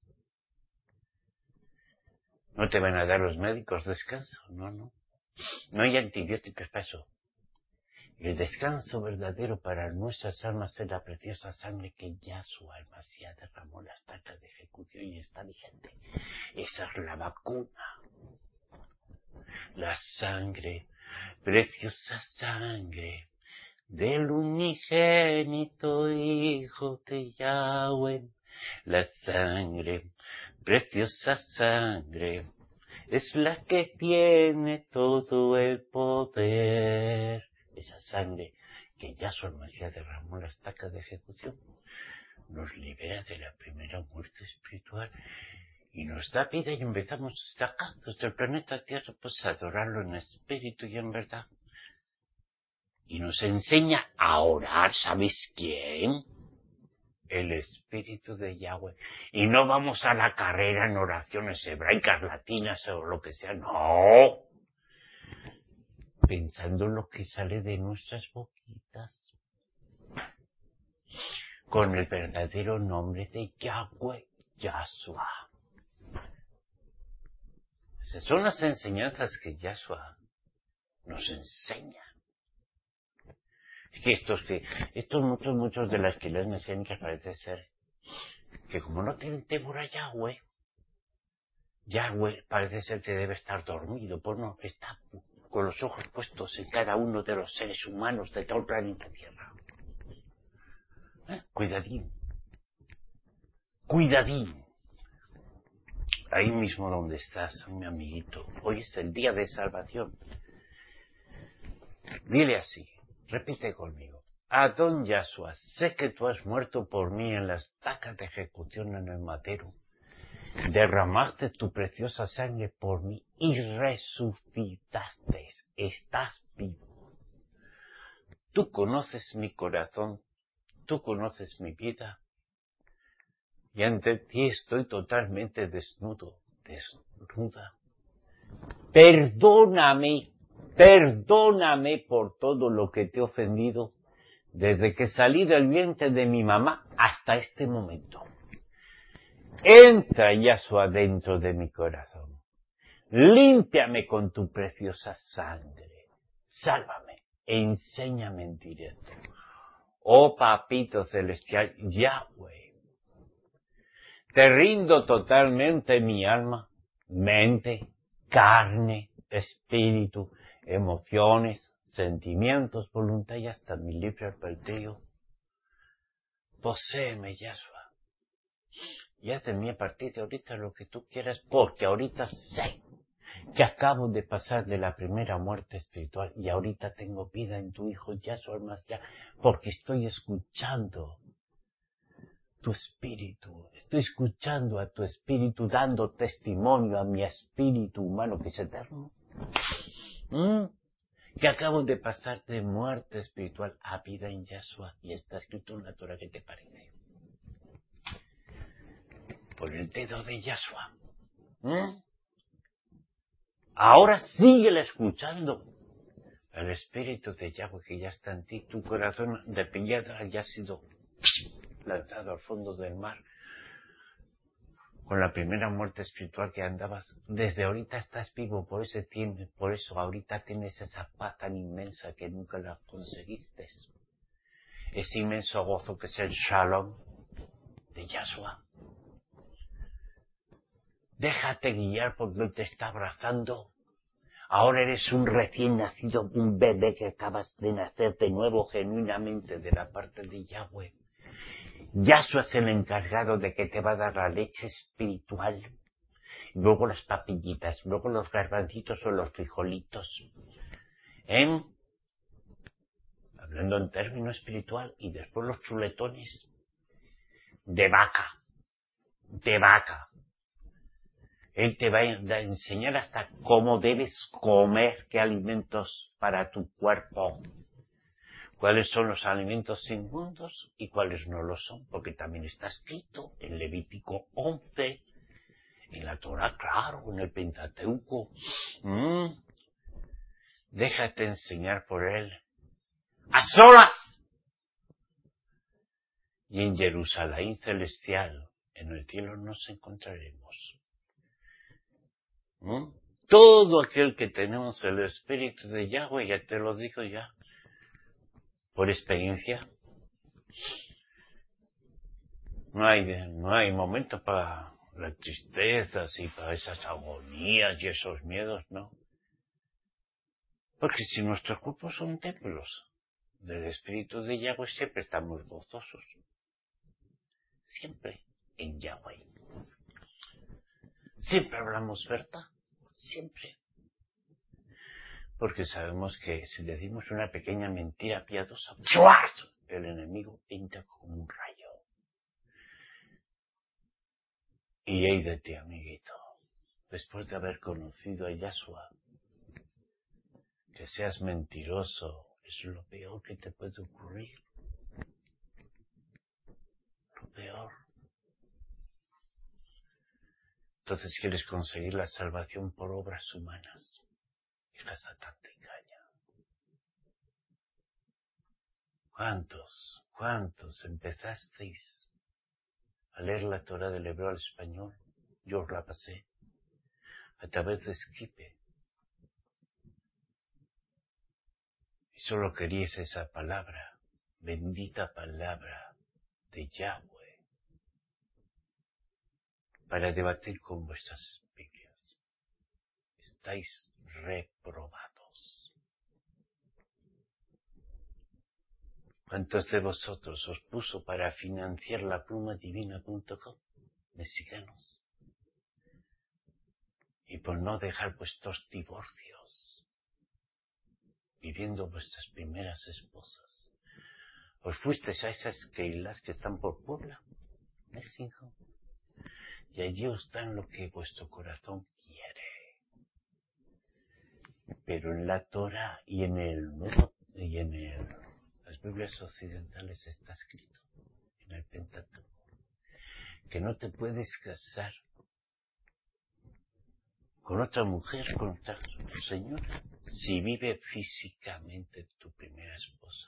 S1: No te van a dar los médicos descanso, no. No hay antibióticos para eso. El descanso verdadero para nuestras almas es la preciosa sangre que ya su alma se derramó la estaca de ejecución y está vigente. Esa es la vacuna. La sangre, preciosa sangre del unigénito Hijo de Yahweh. La sangre, preciosa sangre, es la que tiene todo el poder. Esa sangre que Yahshua Mashiach derramó la estaca de ejecución nos libera de la primera muerte espiritual y nos da vida y empezamos acá, desde el planeta Tierra, pues a adorarlo en espíritu y en verdad. Y nos enseña a orar, ¿sabes quién? El Espíritu de Yahweh. Y no vamos a la carrera en oraciones hebraicas, latinas o lo que sea, no. Pensando en lo que sale de nuestras boquitas. Con el verdadero nombre de Yahweh, Yahshua. Esas son las enseñanzas que Yahshua nos enseña. Es que estos muchos de las esquilas mesiánicas parece ser que como no tienen temor a Yahweh, Yahweh parece ser que debe estar dormido, pues no, está con los ojos puestos en cada uno de los seres humanos de todo el planeta Tierra. Cuidadín. Ahí mismo donde estás, mi amiguito, hoy es el día de salvación. Dile así, repite conmigo. Adón Yahshua, sé que tú has muerto por mí en la estaca de ejecución en el madero. Derramaste tu preciosa sangre por mí y resucitaste. Estás vivo. Tú conoces mi corazón, tú conoces mi vida. Y ante ti estoy totalmente desnuda. Perdóname por todo lo que te he ofendido desde que salí del vientre de mi mamá hasta este momento. Entra, Yahshua, dentro de mi corazón. Límpiame con tu preciosa sangre. Sálvame. Enséñame en directo. Oh Papito Celestial, Yahweh. Te rindo totalmente mi alma, mente, carne, espíritu, emociones, sentimientos, voluntad y hasta mi libre albedrío. Poséeme, Yahshua. Y haz de mí a partir de ahorita lo que tú quieras, porque ahorita sé que acabo de pasar de la primera muerte espiritual y ahorita tengo vida en tu Hijo Yahshua el Mashiach, porque estoy escuchando tu espíritu, estoy escuchando a tu espíritu, dando testimonio a mi espíritu humano que es eterno. Que acabo de pasar de muerte espiritual a vida en Yahshua, y está escrito en la Torah, ¿qué te parece? Por el dedo de Yahshua. Ahora síguele escuchando. El espíritu de Yahweh que ya está en ti, tu corazón de piedra ya ha sido lanzado al fondo del mar. Con la primera muerte espiritual que andabas, desde ahorita estás vivo, por eso ahorita tienes esa paz tan inmensa que nunca la conseguiste. Ese inmenso gozo que es el Shalom de Yahshua. Déjate guiar porque Él te está abrazando. Ahora eres un recién nacido, un bebé que acabas de nacer de nuevo genuinamente de la parte de Yahweh. Yahshua es el encargado de que te va a dar la leche espiritual, luego las papillitas, luego los garbancitos o los frijolitos. Hablando en términos espiritual, y después los chuletones de vaca. Él te va a enseñar hasta cómo debes comer, qué alimentos para tu cuerpo, cuáles son los alimentos inmundos y cuáles no lo son, porque también está escrito en Levítico 11, en la Torah, claro, en el Pentateuco. Déjate enseñar por Él a solas. Y en Jerusalén celestial, en el cielo, nos encontraremos. Todo aquel que tenemos el Espíritu de Yahweh, ya te lo digo ya, por experiencia, no hay momento para las tristezas y para esas agonías y esos miedos, no. Porque si nuestros cuerpos son templos del Espíritu de Yahweh, siempre estamos gozosos. Siempre en Yahweh. Siempre hablamos verdad. Siempre. Porque sabemos que si decimos una pequeña mentira piadosa, ¡chuar!, el enemigo entra como un rayo. Y ay de ti, amiguito, después de haber conocido a Yahshua, que seas mentiroso es lo peor que te puede ocurrir. Lo peor. Entonces quieres conseguir la salvación por obras humanas. Y la Satán te engaña. ¿Cuántos empezasteis a leer la Torá del hebreo al español? Yo os la pasé a través de Skype. Y solo queríais esa palabra, bendita palabra de Yahweh, para debatir con vuestras Biblias. Estáis reprobados. ¿Cuántos de vosotros os puso para financiar la plumadivina.com? Mexicanos. Y por no dejar vuestros divorcios, viviendo vuestras primeras esposas, os fuisteis a esas keilas que están por Puebla, México, y allí os dan lo que vuestro corazón quiere. Pero en la Torah y en las Biblias occidentales está escrito, en el Pentateuco, que no te puedes casar con otra mujer, con otra señora, si vive físicamente tu primera esposa.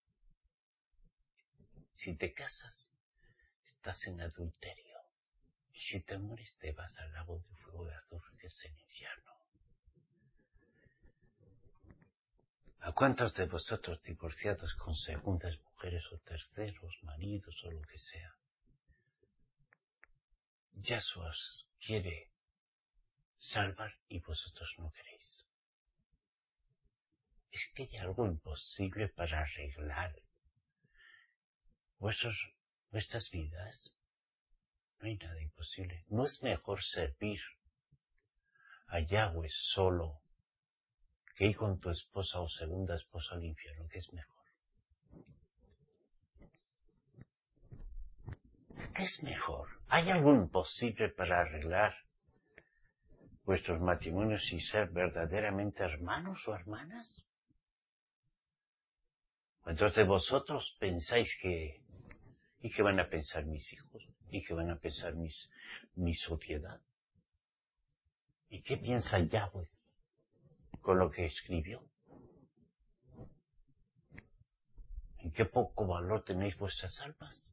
S1: Si te casas, estás en adulterio. Y si te mueres, te vas al lago de fuego de azufre, que es el infierno. ¿A cuántos de vosotros divorciados con segundas mujeres o terceros maridos o lo que sea, Yahshua os quiere salvar y vosotros no queréis? Es que hay algo imposible para arreglar vuestras vidas. No hay nada imposible. ¿No es mejor servir a Yahweh solo que ir con tu esposa o segunda esposa al infierno? ¿Qué es mejor? ¿Qué es mejor? ¿Hay algo imposible para arreglar vuestros matrimonios y ser verdaderamente hermanos o hermanas? Entonces vosotros pensáis ¿y qué van a pensar mis hijos? ¿Y qué van a pensar mi sociedad? ¿Y qué piensa Yahweh con lo que escribió? ¿En qué poco valor tenéis vuestras almas?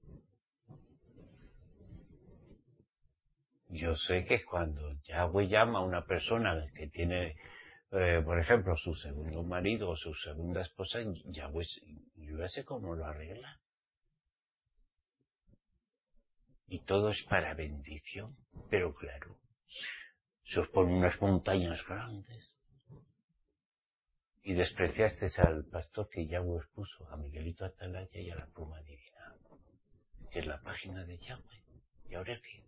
S1: Yo sé que cuando Yahweh llama a una persona que tiene, por ejemplo, su segundo marido o su segunda esposa, Yahweh, yo ya sé cómo lo arregla. Y todo es para bendición, pero claro, se os ponen unas montañas grandes. Y despreciasteis al pastor que Yahweh os puso, a Miguelito Atalaya y a la Pluma Divina, que es la página de Yahweh. ¿Y ahora qué?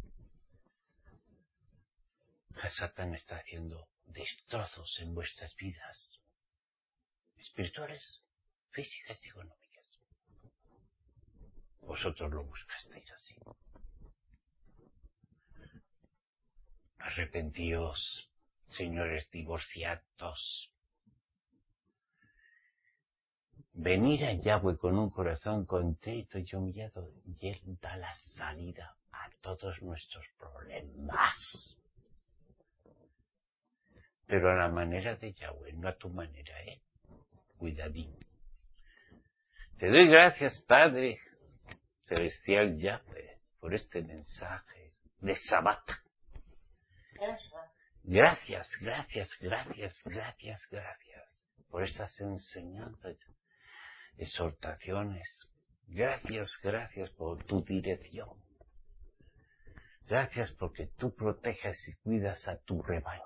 S1: Satán está haciendo destrozos en vuestras vidas espirituales, físicas y económicas. Vosotros lo buscasteis así. Arrepentíos, señores divorciados. Venir a Yahweh con un corazón contrito y humillado, y Él da la salida a todos nuestros problemas. Pero a la manera de Yahweh, no a tu manera, Cuidadín. Te doy gracias, Padre Celestial Yahweh, por este mensaje de Sabbat. Gracias, gracias, gracias, gracias, gracias por estas enseñanzas, exhortaciones. Gracias, gracias por tu dirección. Gracias porque tú proteges y cuidas a tu rebaño.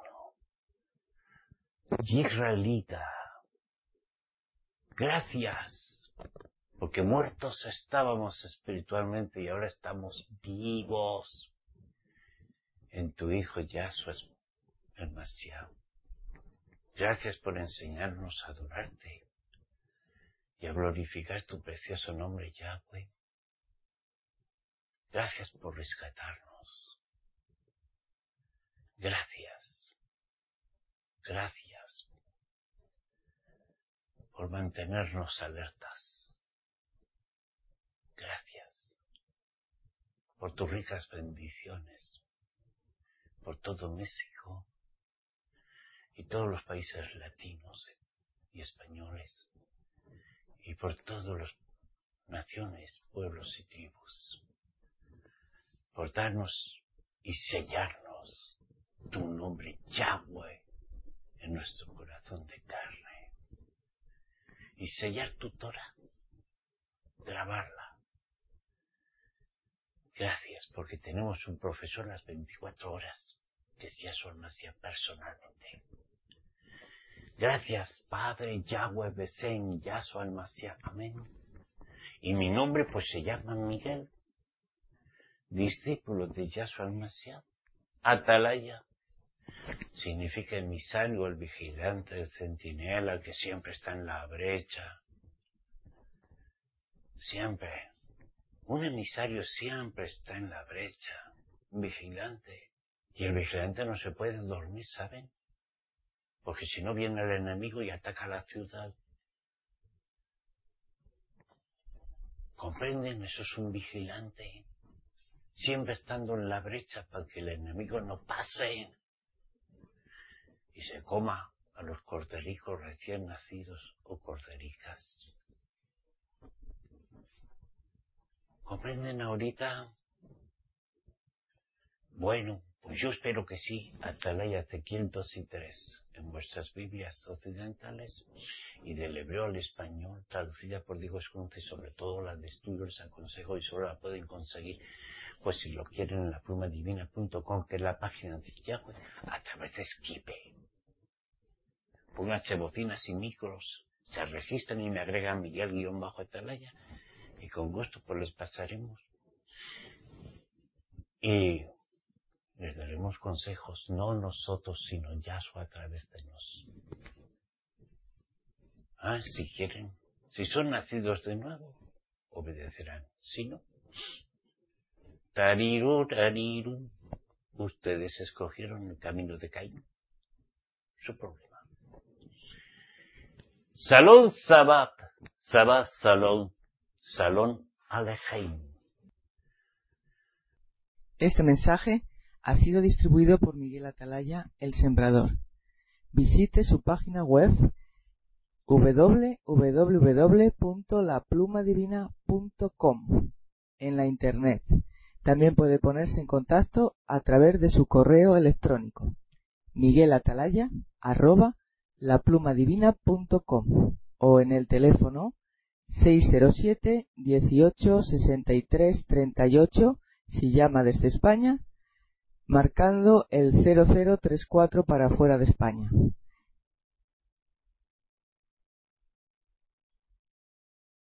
S1: Israelita, gracias porque muertos estábamos espiritualmente y ahora estamos vivos en tu Hijo Yahshua el Mashiach. Gracias por enseñarnos a adorarte y a glorificar tu precioso nombre, Yahweh. Gracias por rescatarnos. Gracias. Gracias por mantenernos alertas. Gracias por tus ricas bendiciones, por todo México y todos los países latinos y españoles, y por todas las naciones, pueblos y tribus, por darnos y sellarnos tu nombre, Yahweh, en nuestro corazón de carne, y sellar tu Torah, grabarla. Gracias, porque tenemos un profesor las 24 horas, que es Yahshua Mashiach personalmente. Gracias, Padre Yahweh Besen, Yahshua Mashiach. Amén. Y mi nombre pues se llama Miguel, discípulo de Yahshua Mashiach. Atalaya significa emisario, el vigilante, el centinela, el que siempre está en la brecha. Siempre. Un emisario siempre está en la brecha. Un vigilante. Y el vigilante no se puede dormir, ¿saben? Porque si no viene el enemigo y ataca la ciudad. ¿Comprenden? Eso es un vigilante. Siempre estando en la brecha para que el enemigo no pase y se coma a los cordericos recién nacidos o cordericas. ¿Comprenden ahorita? Bueno, pues yo espero que sí. Atalaya Ezequiel 2 y 3 en vuestras Biblias occidentales y del hebreo al español, traducida por Diego Escunza, y sobre todo la de estudio les aconsejo, y solo la pueden conseguir, pues si lo quieren, en laplumadivina.com, que es la página de Yahweh, a través de Skype. Pónganse bocinas y micros, se registran y me agregan Miguel-Atalaya, y con gusto pues les pasaremos. Y les daremos consejos, no nosotros, sino Yahshua a través de nos. Si quieren, si son nacidos de nuevo, obedecerán. Si no, tariru, tariru, ustedes escogieron el camino de Caín. Su problema. Salón Sabbat, Sabbat Salón, Salón Alejaim.
S2: Este mensaje ha sido distribuido por Miguel Atalaya, el Sembrador. Visite su página web www.laplumadivina.com en la internet. También puede ponerse en contacto a través de su correo electrónico miguelatalaya@laplumadivina.com o en el teléfono 607 18 63 38 si llama desde España, marcando el 0034 para fuera de España.